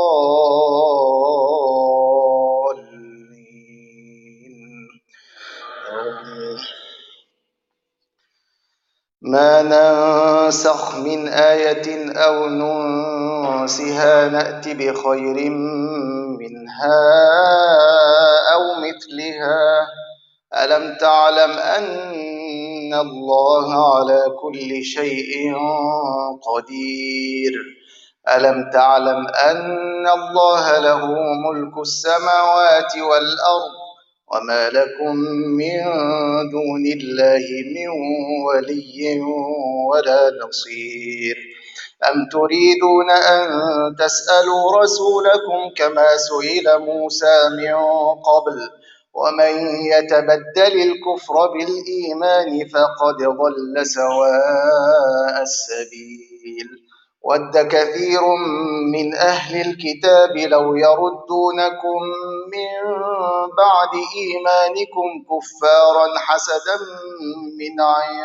Speaker 5: الضالين. ما ننسخ من آية أو ننسها نأت بخير منها أو مثلها ألم تعلم أن الله على كل شيء قدير ألم تعلم أن الله له ملك السماوات والأرض وما لكم من دون الله من ولي ولا نصير أم تريدون أن تسألوا رسولكم كما سئل موسى من قبل ومن يتبدل الكفر بالإيمان فقد ضل سواء السبيل ود كثير من أهل الكتاب لو يردونكم من بعد إيمانكم كفارا حسدا من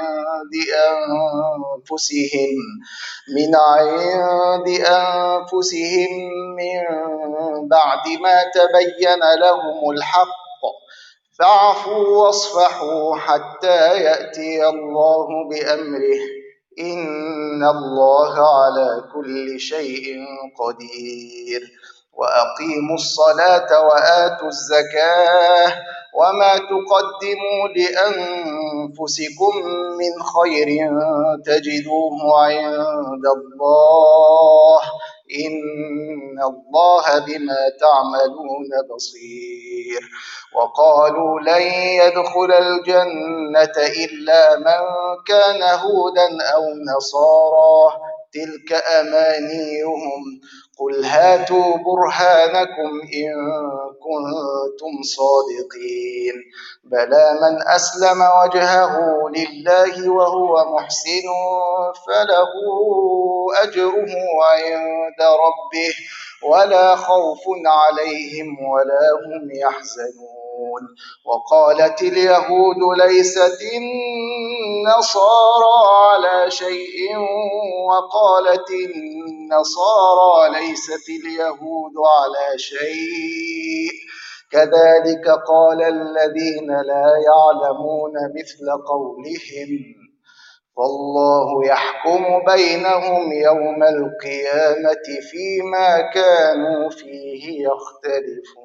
Speaker 5: عند أنفسهم من بعد ما تبين لهم الحق فاعفوا واصفحوا حتى يأتي الله بأمره إن الله على كل شيء قدير وأقيموا الصلاة وآتوا الزكاة وما تقدموا لأنفسكم من خير تجدوه عند الله إن الله بما تعملون بصير وقالوا لن يدخل الجنة إلا من كان هودا أو نصارى تلك أمانيهم قل هاتوا برهانكم إن كنتم صادقين بلى من أسلم وجهه لله وهو محسن فله أجره عند ربه ولا خوف عليهم ولا هم يحزنون وقالت اليهود ليست النصارى على شيء وقالت النصارى ليست اليهود على شيء كذلك قال الذين لا يعلمون مثل قولهم والله يحكم بينهم يوم القيامة فيما كانوا فيه يختلفون.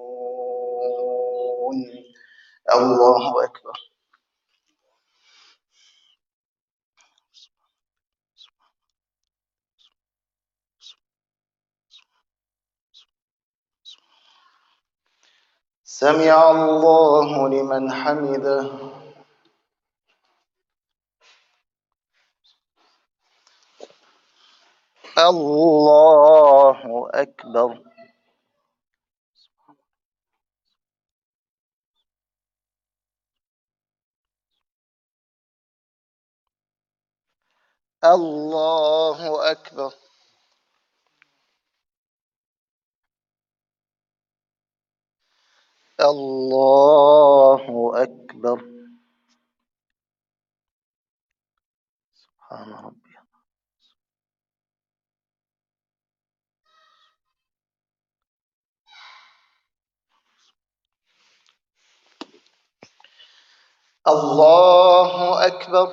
Speaker 5: الله أكبر. سمع الله لمن حمده. الله أكبر. الله أكبر. الله أكبر. سبحان ربي. الله أكبر.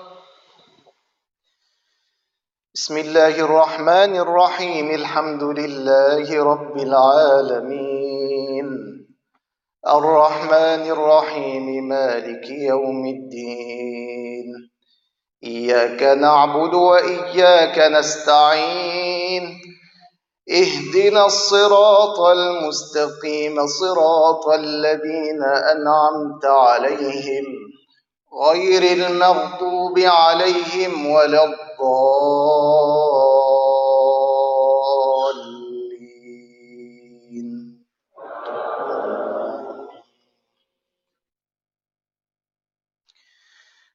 Speaker 5: بسم الله الرحمن الرحيم الحمد لله رب العالمين الرحمن الرحيم مالك يوم الدين إياك نعبد وإياك نستعين اهدنا الصراط المستقيم صراط الذين أنعمت عليهم غير المغضوب عليهم ولا الضالين.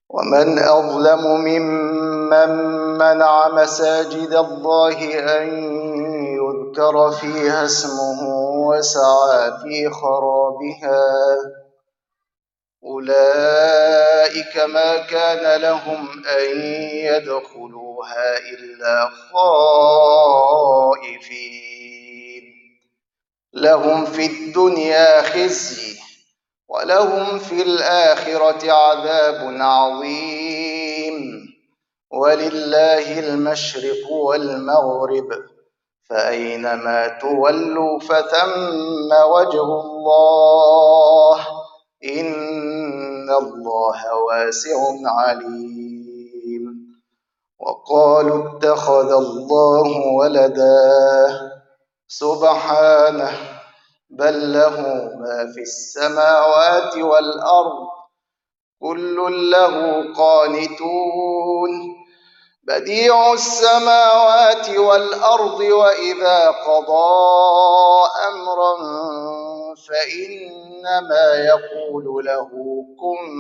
Speaker 5: ومن أظلم ممن منع مساجد الله أن يذكر فيها اسمه وسعى في خرابها أولئك ما كان لهم أن يدخلوها إلا خائفين لهم في الدنيا خزي ولهم في الآخرة عذاب عظيم ولله المشرق والمغرب فأينما تولوا فثم وجه الله إن الله واسع عليم وقالوا اتخذ الله ولدا سبحانه بل له ما في السماوات والأرض كل له قانتون بديع السماوات والأرض وإذا قضى أمرا فإنما يقول له كن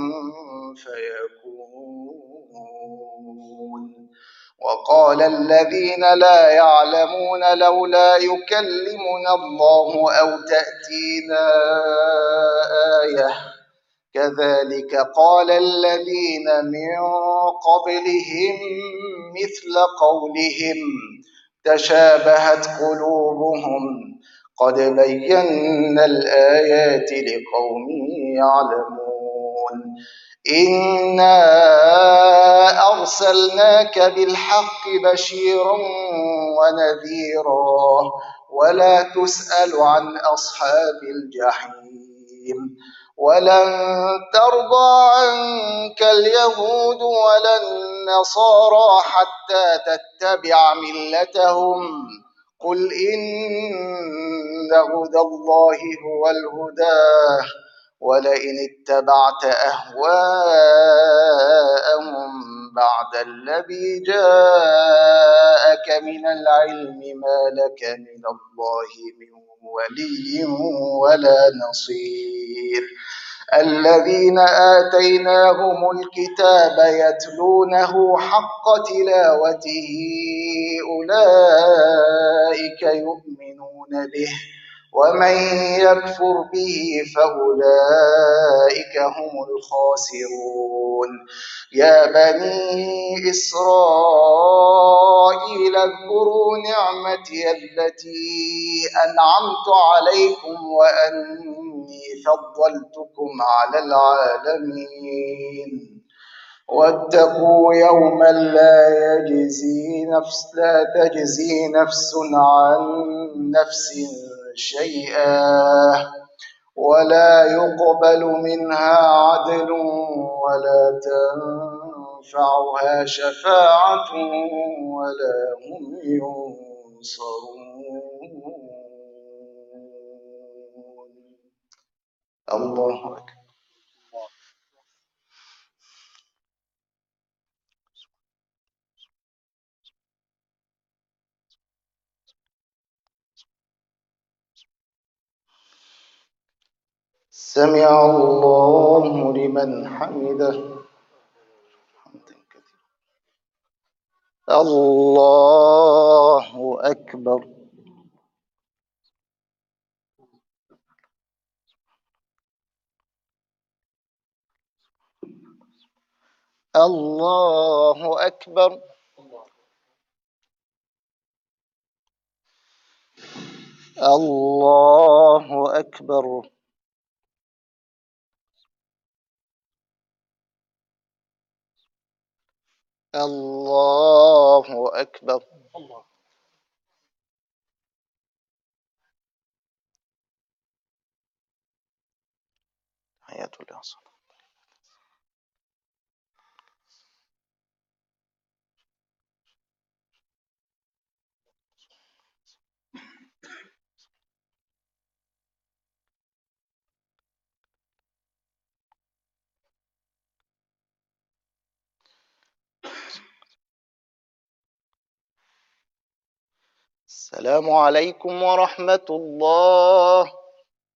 Speaker 5: فيكون وقال الذين لا يعلمون لولا يكلمنا الله أو تأتينا آية كذلك قال الذين من قبلهم مثل قولهم تشابهت قلوبهم قد بينا الآيات لقوم يعلمون إنا أرسلناك بالحق بشيرا ونذيرا ولا تسأل عن أصحاب الجحيم ولن ترضى عنك اليهود ولا النصارى حتى تتبع ملتهم قل إن هدى الله هو الهدى ولئن اتبعت أهواءهم بعد الذي جاءك من العلم ما لك من الله من ولي ولا نصير الذين آتيناهم الكتاب يتلونه حق تلاوته أولئك يؤمنون به ومن يكفر به فأولئك هم الخاسرون يا بني إسرائيل اذكروا نعمتي التي أنعمت عليكم وأني فضلتكم على العالمين واتقوا يوما لا تجزي نفس عن نفس شيئا ولا يقبل منها عدل ولا تنفعها شفاعة ولا هم ينصرون الله أكبر سمع الله لمن حمده الله أكبر الله أكبر الله أكبر الله أكبر حياة الأصل السلام عليكم ورحمة الله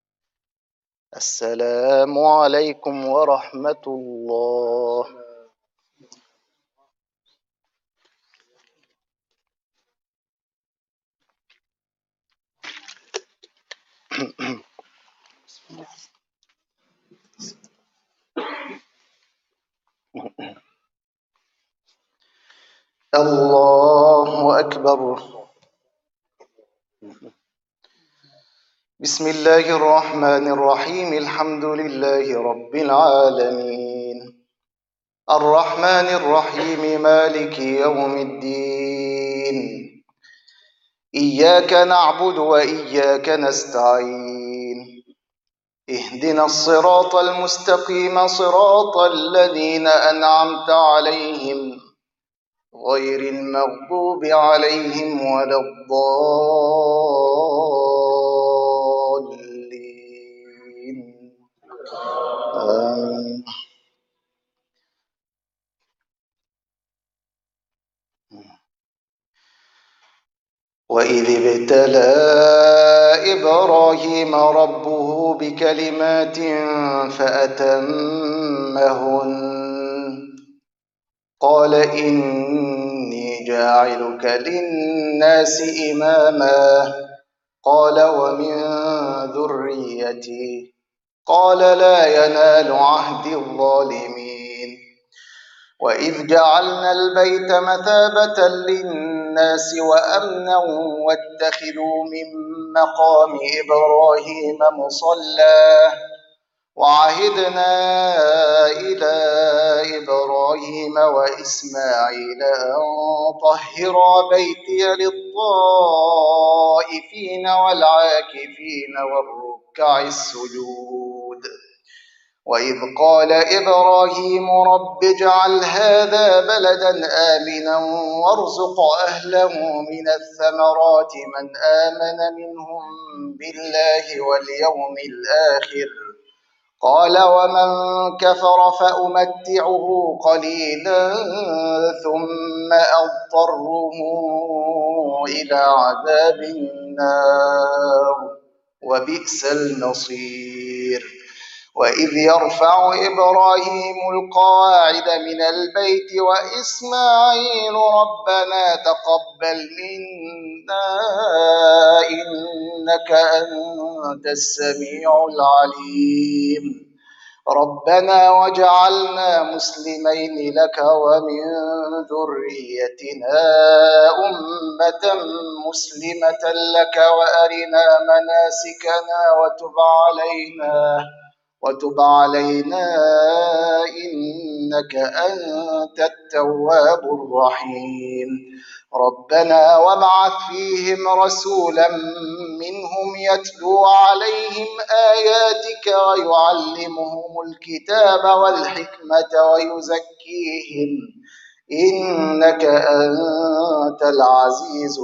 Speaker 5: السلام عليكم ورحمة الله الله أكبر. بسم الله الرحمن الرحيم. الحمد لله رب العالمين، الرحمن الرحيم، مالك يوم الدين. إياك نعبد وإياك نستعين. اهدنا الصراط المستقيم، صراط الذين أنعمت عليهم غير المغضوب عليهم ولا الضالين. آمين. وإذ ابتلى إبراهيم ربه بكلمات فأتمهن قال إني جاعلك للناس إماما قال ومن ذريتي قال لا ينال عهد الظالمين. وإذ جعلنا البيت مثابة للناس وأمنا واتخذوا من مقام إبراهيم مصلى وعهدنا إلى إبراهيم وإسماعيل أن طهرا بيتي للطائفين والعاكفين والركع السجود. وإذ قال إبراهيم رب اجعل هذا بلدا آمنا وارزق أهله من الثمرات من آمن منهم بالله واليوم الآخر قال ومن كفر فأمتعه قليلا ثم أضطره إلى عذاب النار وبئس المصير. وإذ يرفع إبراهيم القواعد من البيت وإسماعيل ربنا تقبل منا إنك أنت السميع العليم ربنا وجعلنا مسلمين لك ومن ذريتنا أمة مسلمة لك وأرنا مناسكنا وتب علينا إنك أنت التواب الرحيم. ربنا وابعث فيهم رسولا منهم يتلو عليهم آياتك ويعلمهم الكتاب والحكمة ويزكيهم إنك أنت العزيز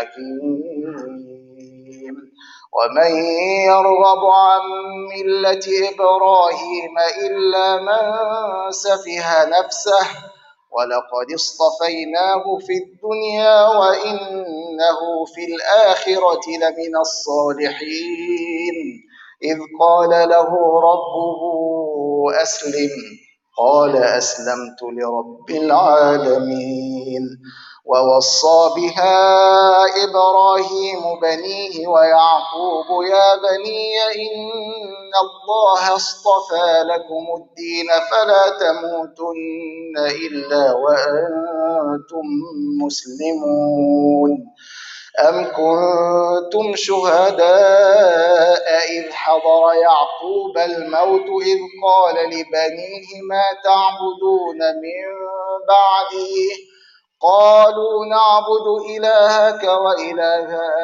Speaker 5: الحكيم. ومن يرغب عن ملة إبراهيم إلا من سفه نفسه ولقد اصطفيناه في الدنيا وإنه في الآخرة لمن الصالحين. إذ قال له ربه أسلم قال أسلمت لرب العالمين. ووصى بها إبراهيم بنيه ويعقوب يا بني إن الله اصطفى لكم الدين فلا تموتن إلا وأنتم مسلمون. أم كنتم شهداء إذ حضر يعقوب الموت إذ قال لبنيه ما تعبدون من بعده قالوا نعبد إلهك وإله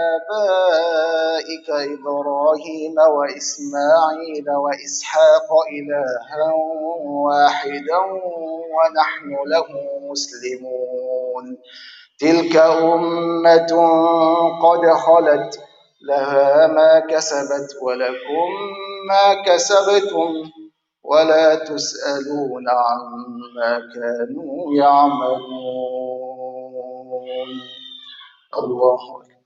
Speaker 5: آبائك إبراهيم وإسماعيل وإسحاق إلها واحدا ونحن له مسلمون. تلك أمة قد خلت لها ما كسبت ولكم ما كسبتم ولا تسألون عما كانوا يعملون. الله أكبر.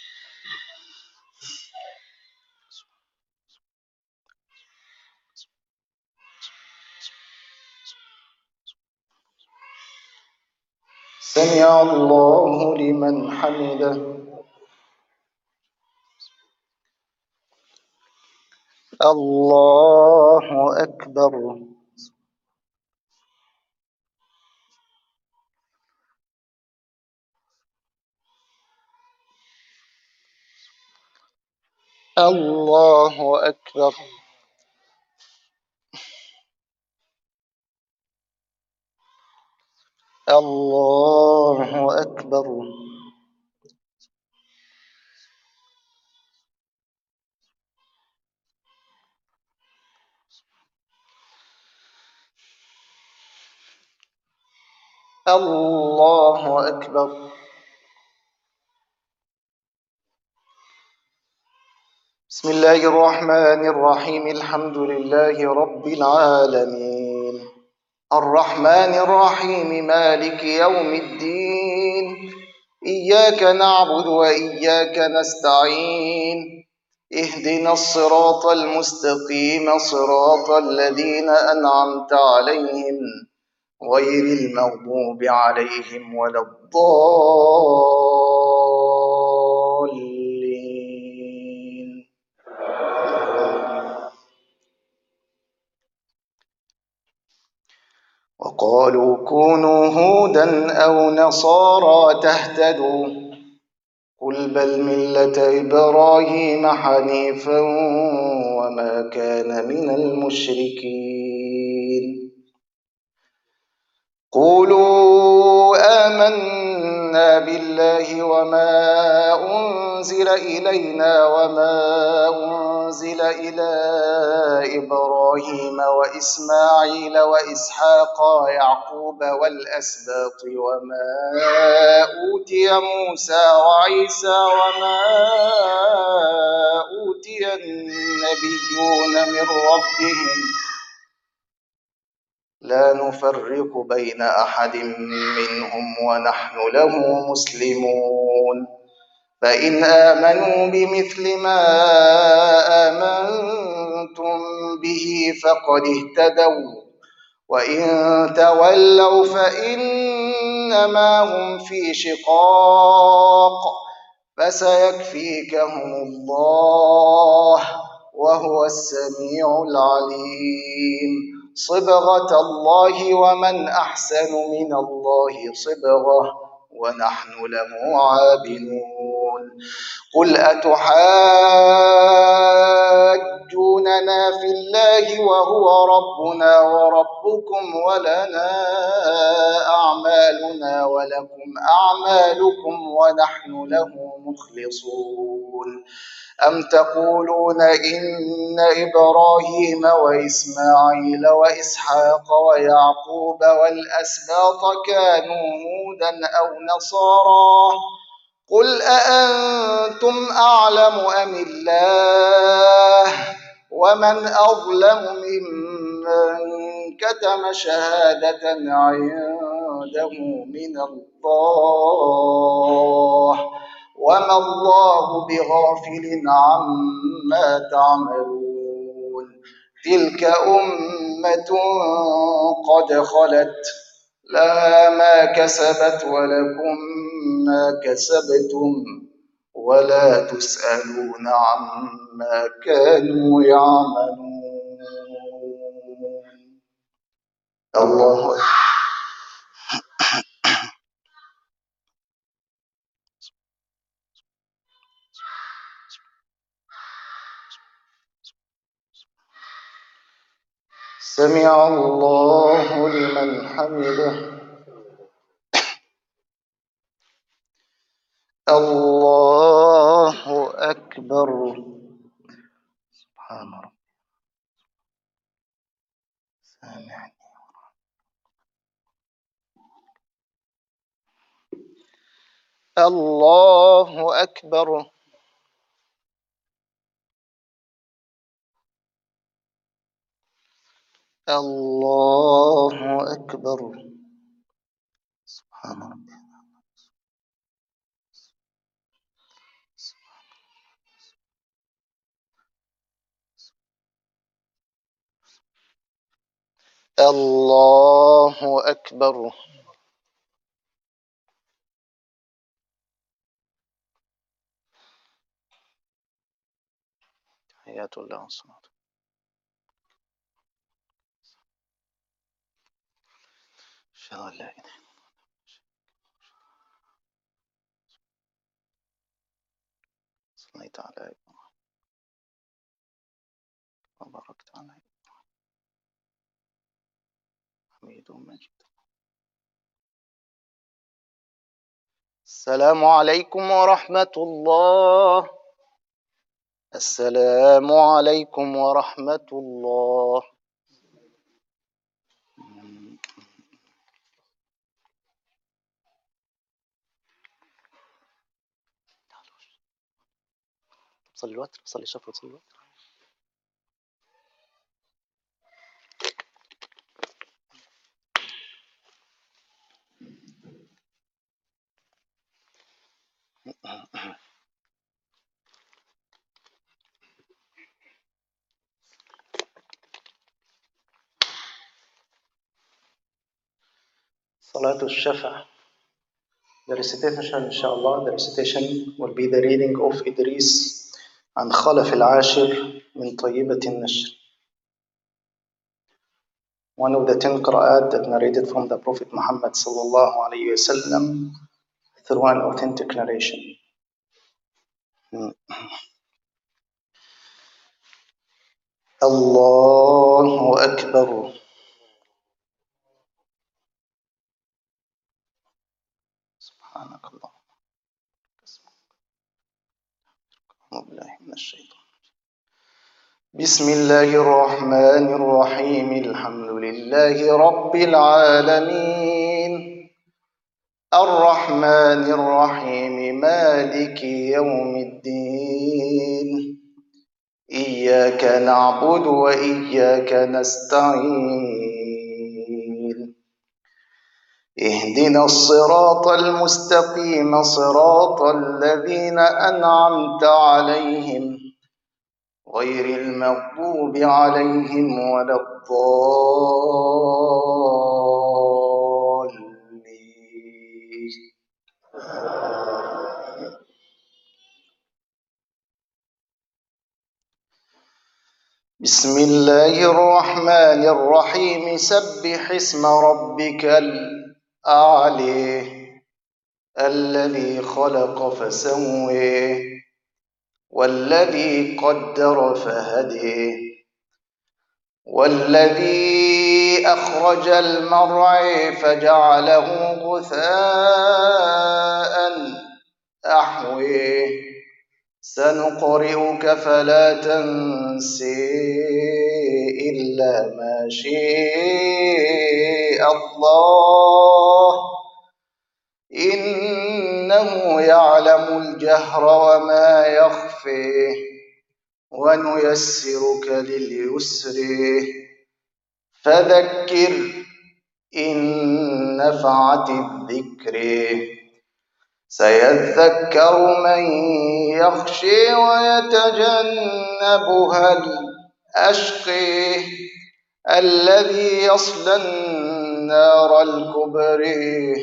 Speaker 5: سمع الله لمن حمده. الله أكبر. الله أكبر. الله أكبر. الله أكبر. بسم الله الرحمن الرحيم. الحمد لله رب العالمين الرحمن الرحيم مالك يوم الدين إياك نعبد وإياك نستعين اهدنا الصراط المستقيم صراط الذين أنعمت عليهم غير المغضوب عليهم ولا الضالين. وقالوا كونوا هودا أو نصارى تهتدوا قل بل ملة إبراهيم حنيفا وما كان من المشركين. قولوا آمنا بالله وما أنزل إلينا وما أنزل إلى إبراهيم وإسماعيل وإسحاق ويعقوب والأسباط وما أوتي موسى وعيسى وما أوتي النبيون من ربهم لا نفرق بين أحد منهم ونحن له مسلمون. فإن آمنوا بمثل ما آمنتم به فقد اهتدوا وإن تولوا فإنما هم في شقاق فسيكفيكهم الله وهو السميع العليم. صبغة الله ومن أحسن من الله صبغة ونحن له عابدون. قل أتحاجوننا في الله وهو ربنا وربكم ولنا أعمالنا ولكم أعمالكم ونحن له مخلصون. أم تقولون إن إبراهيم وإسماعيل وإسحاق ويعقوب والأسباط كانوا هودا أو نصارى قل أأنتم أعلم أم الله ومن أظلم ممن كتم شهادة عنده من الله وما الله بغافل عما تعملون. تلك أمة قد خلت لها ما كسبت ولكم ما كسبتم ولا تسألون عما كانوا يعملون. الله أكبر. سمع الله لمن حمده. الله أكبر. سبحان ربي سامعني. الله أكبر. الله أكبر. سبحان ربي. الله أكبر. حياة الله والصلاة. أشهد أن لا إله صليت على إبراهيم وباركت على إبراهيم حميد مجيد. السلام عليكم ورحمة الله. السلام عليكم ورحمة الله. صلي الوتر، صلي الشفع، صلي الوتر. صلاة الشفع. The recitation, inshallah, the recitation will be the reading of Idris عن خلف العاشر من طيبة النشر. One of the 10 qira'at that narrated from the Prophet Muhammad sallallahu alayhi wasallam through an authentic narration. Allahu Akbar. سبحانك اللهم. أعوذ بالله من الشيطان. بسم الله الرحمن الرحيم. الحمد لله رب العالمين الرحمن الرحيم مالك يوم الدين إياك نعبد وإياك نستعين اهدنا الصراط المستقيم صراط الذين أنعمت عليهم غير المغضوب عليهم ولا الضالين. بسم الله الرحمن الرحيم سبح اسم ربك الأعلى الذي خلق فسوى والذي قدر فهدى والذي أخرج المرعى فجعله غثاء أحوى سنقرئك فلا تنسى إلا ما شاء الله إنه يعلم الجهر وما يخفى ونيسرك لليسر فذكر إن نفعت الذكر سيذكر من يخشى ويتجنبها الأشقى الذي يصلى النار الكبرى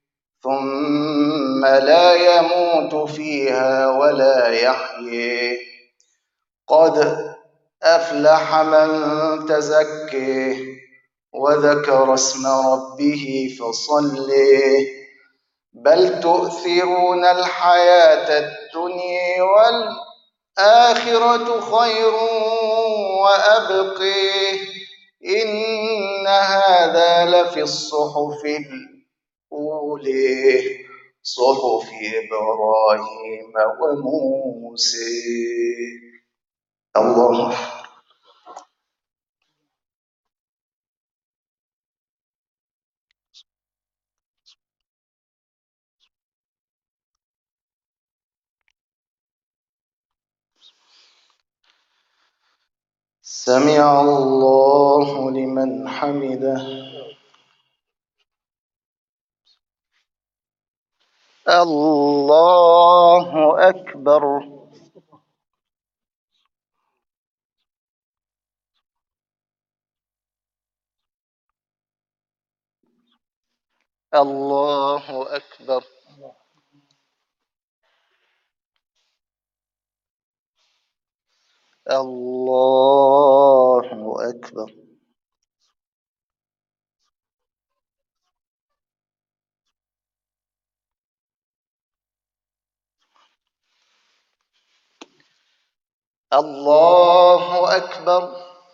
Speaker 5: ثم لا يموت فيها ولا يحيى قد أفلح من تزكى وذكر اسم ربه فصلى بل تؤثرون الحياة الدنيا والآخرة خير وأبقى إن هذا لفي الصحف الأولى صحف إبراهيم وموسى. الله. سمع الله لمن حمده. الله أكبر. الله أكبر. الله أكبر. الله أكبر.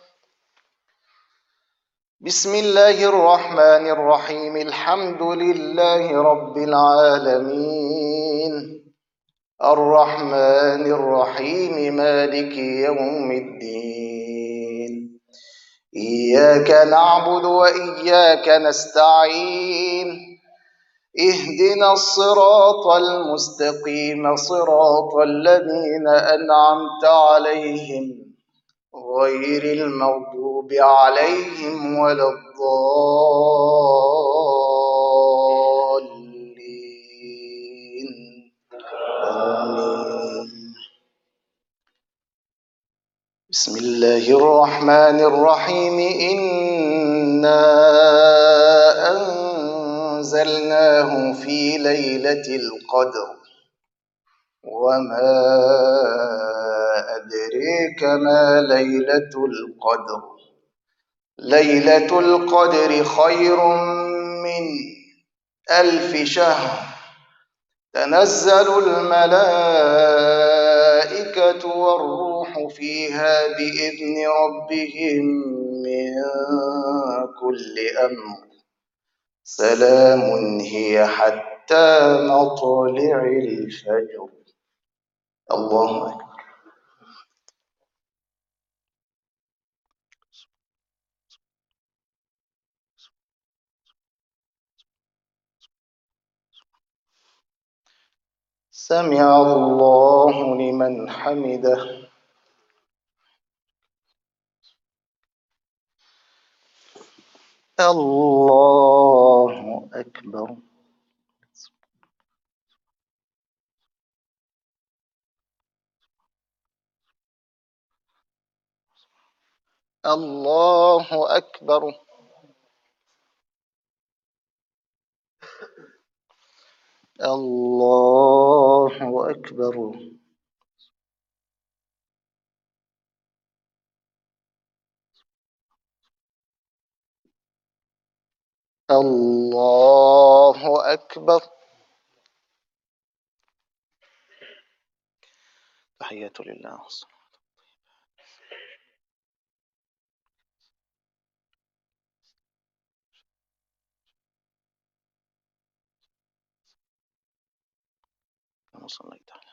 Speaker 5: بسم الله الرحمن الرحيم. الحمد لله رب العالمين، الرحمن الرحيم، مالك يوم الدين. إياك نعبد وإياك نستعين. اهدنا الصراط المستقيم، صراط الذين أنعمت عليهم غير المغضوب عليهم ولا الضالين. آمين. بسم الله الرحمن الرحيم. إنا أنزلناه في ليلة القدر، وما أدريك ما ليلة القدر. ليلة القدر خير من 1000 شهر. تنزل الملائكة والروح فيها بإذن ربهم من كل أمر. سلام هي حتى مطلع الفجر. الله أكبر. سمع الله لمن حمده. الله أكبر. الله أكبر. الله أكبر. الله أكبر. تحيات لله. كما صليت على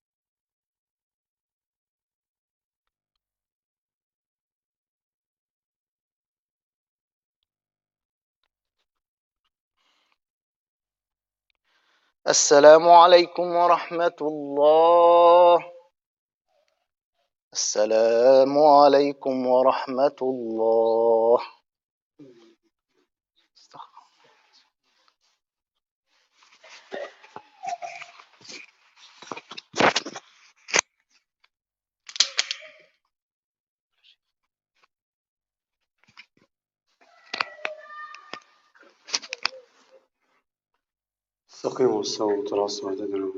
Speaker 5: السلام عليكم ورحمة الله. السلام عليكم ورحمة الله.
Speaker 6: استقيموا الصوت رأس وعددنا.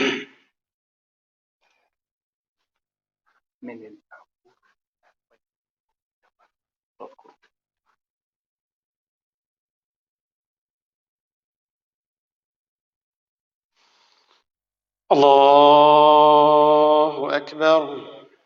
Speaker 6: الله أكبر.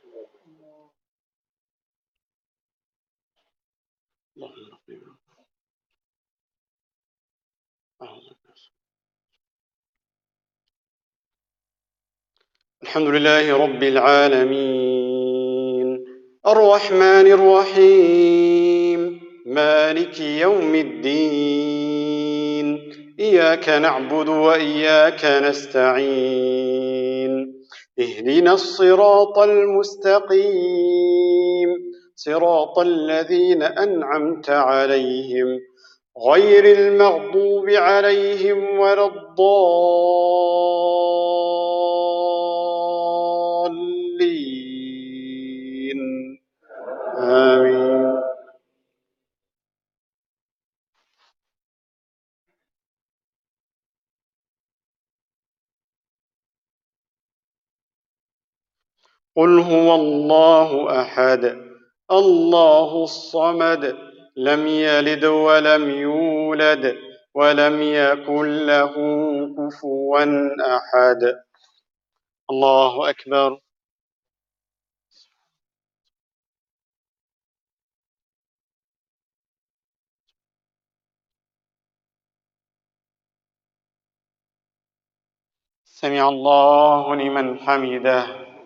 Speaker 6: الحمد لله رب العالمين، الرحمن الرحيم، مالك يوم الدين. إياك نعبد وإياك نستعين. اهدنا الصراط المستقيم، صراط الذين أنعمت عليهم غير المغضوب عليهم ولا الضالين. آمين. قل هو الله أحد، الله الصمد، لم يلد ولم يولد ولم يكن له كفوا أحد. الله أكبر. سمع الله لمن حمده.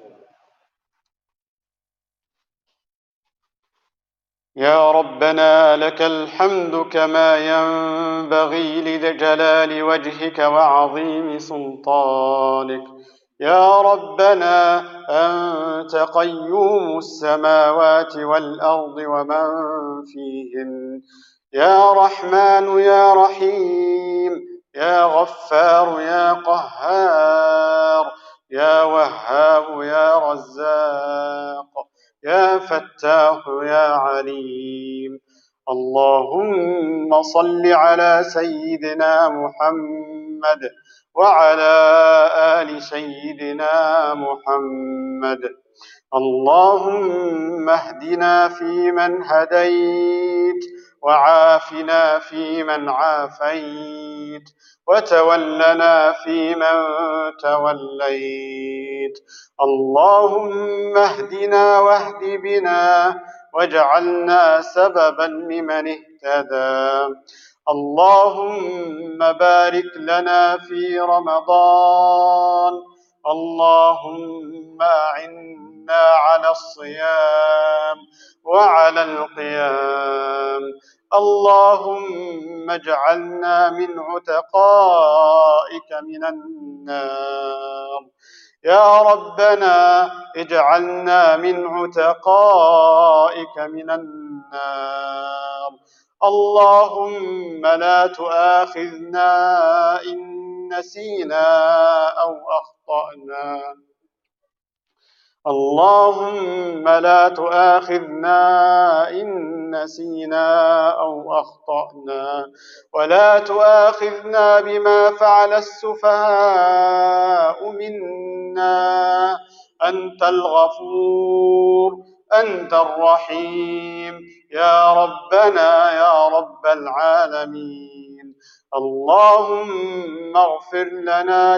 Speaker 6: يا ربنا لك الحمد كما ينبغي لجلال وجهك وعظيم سلطانك. يا ربنا أنت قيوم السماوات والأرض ومن فيهن. يا رحمن يا رحيم، يا غفار يا قهار، يا وهاب يا رزاق، يا فتاح يا عليم. اللهم صل على سيدنا محمد وعلى آل سيدنا محمد. اللهم اهدنا فيمن هديت، وعافنا فيمن عافيت، وتولنا فيمن توليت. اللهم اهدنا واهد بنا واجعلنا سببا لمن اهتدى. اللهم بارك لنا في رمضان. اللهم أعنا على الصيام وعلى القيام. اللهم اجعلنا من عتقائك من النار. يا ربنا اجعلنا من عتقائك من النار. اللهم لا تؤاخذنا إن نسينا أو أخطأنا. اللهم لا تؤاخذنا إن نسينا أو أخطأنا، ولا تؤاخذنا بما فعل السفهاء منا. أنت الغفور، أنت الرحيم، يا ربنا يا رب العالمين. اللهم اغفر لنا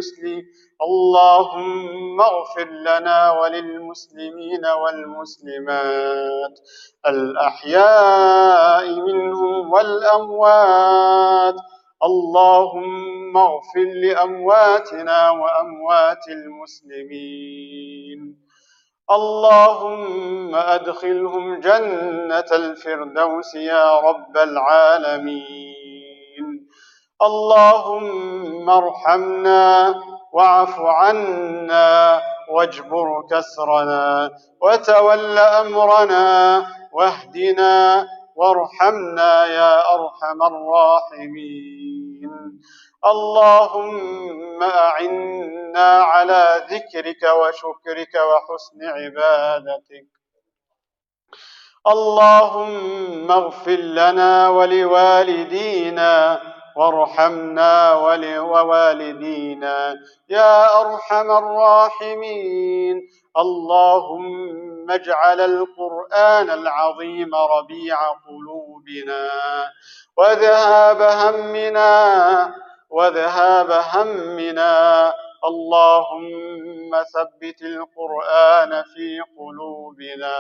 Speaker 6: اللهم اغفر لنا وللمسلمين والمسلمات الأحياء منهم والأموات. اللهم اغفر لأمواتنا وأموات المسلمين. اللهم أدخلهم جنة الفردوس يا رب العالمين. اللهم ارحمنا واعف عنا واجبر كسرنا وتول أمرنا واهدنا وارحمنا يا أرحم الراحمين. اللهم أعنا على ذكرك وشكرك وحسن عبادتك. اللهم اغفر لنا ولوالدينا وارحمنا ووالدينا يا أرحم الراحمين. اللهم اجعل القرآن العظيم ربيع قلوبنا وذهاب همنا. اللهم ثبت القرآن في قلوبنا.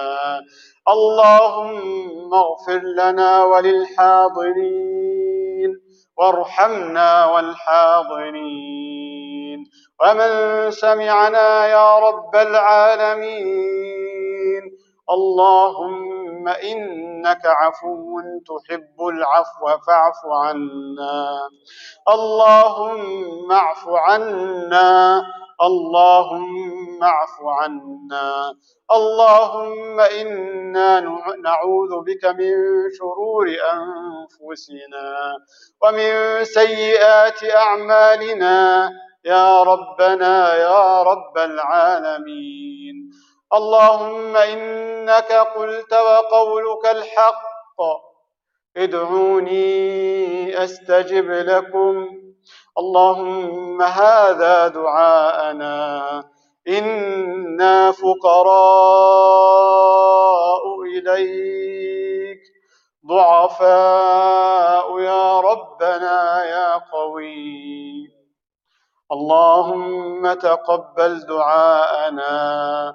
Speaker 6: اللهم اغفر لنا وللحاضرين وارحمنا والحاضرين ومن سمعنا يا رب العالمين. اللهم إنك عفو تحب العفو فاعف عنا. اللهم اعف عنا. اللهم اعف عنا. اللهم إنا نعوذ بك من شرور أنفسنا ومن سيئات أعمالنا يا ربنا يا رب العالمين. اللهم إنك قلت وقولك الحق ادعوني أستجب لكم. اللهم هذا دعاءنا، إنا فقراء إليك ضعفاء يا ربنا يا قوي. اللهم تقبل دعاءنا.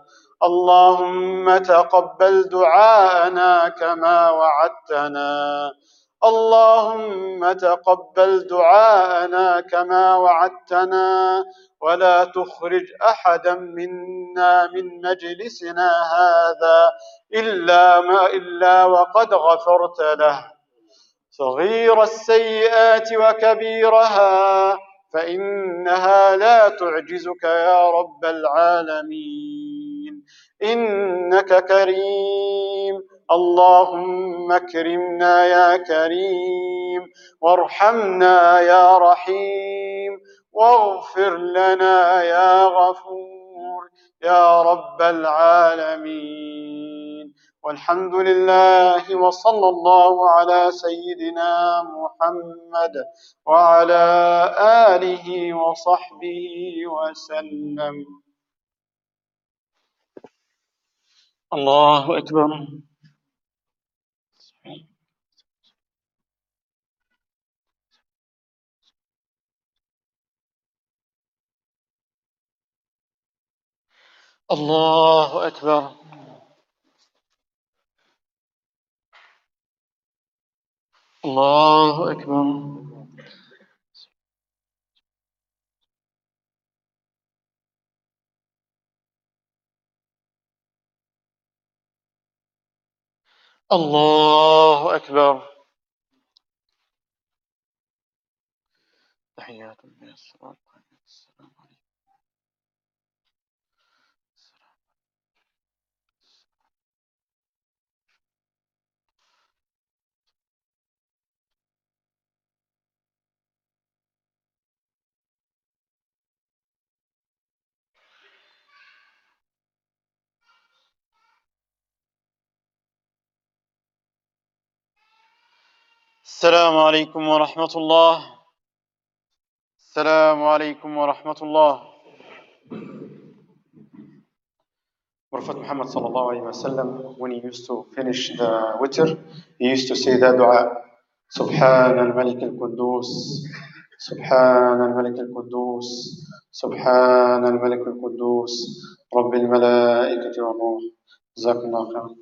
Speaker 6: اللهم تقبل دعاءنا كما وعدتنا. اللهم تقبل دعاءنا كما وعدتنا، ولا تخرج أحدا منا من مجلسنا هذا إلا وقد غفرت له، صغير السيئات وكبيرها، فإنها لا تعجزك يا رب العالمين، إنك كريم. اللهم اكرمنا يا كريم، وارحمنا يا رحيم، واغفر لنا يا غفور يا رب العالمين. والحمد لله، وصلى الله على سيدنا محمد وعلى آله وصحبه وسلم. الله أكبر. الله أكبر. الله أكبر. الله أكبر. تحيات من الصلاة. السلام عليكم. السلام عليكم ورحمة الله. السلام عليكم ورحمة الله. Prophet Muhammad sallallahu alaihi wasallam, when he used to finish the witr, he used to say that dua: Subhan al-Malik al-Quddus, Subhan al-Malik al-Quddus, Subhan al-Malik al-Quddus, Rabbil Malaikati wa Ruh. Jazakumullah khairan.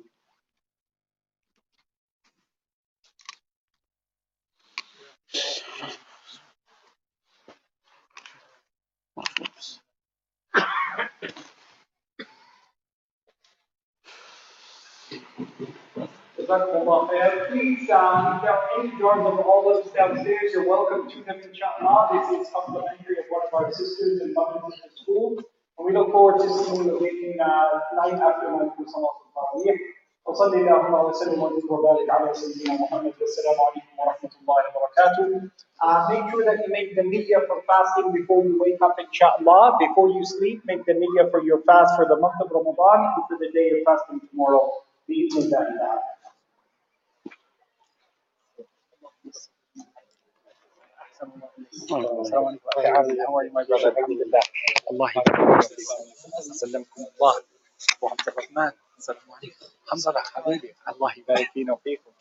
Speaker 2: Please, if there are any jars of olives downstairs, you're welcome to them, inshallah. This is complimentary of one of our sisters and mothers in the school. And we look forward to seeing you again night after night for Salat al-Tarawih. وصلي اللهم وسلم وبارك على سيدنا محمد. والسلام عليكم ورحمة الله وبركاته. Make sure that you make the niyyah for fasting before you wake up, inshallah. Before you sleep, make the niyyah for your fast for the month of Ramadan and for the day of fasting tomorrow. Bi-idhnillah. السلام عليكم. How are you, my brother? Alhamdulillah. الله يبارك فيكم. سلمكم الله. أبو عبد الرحمن. السلام عليكم. حنظلة حبيبي. الله يبارك فينا وفيكم.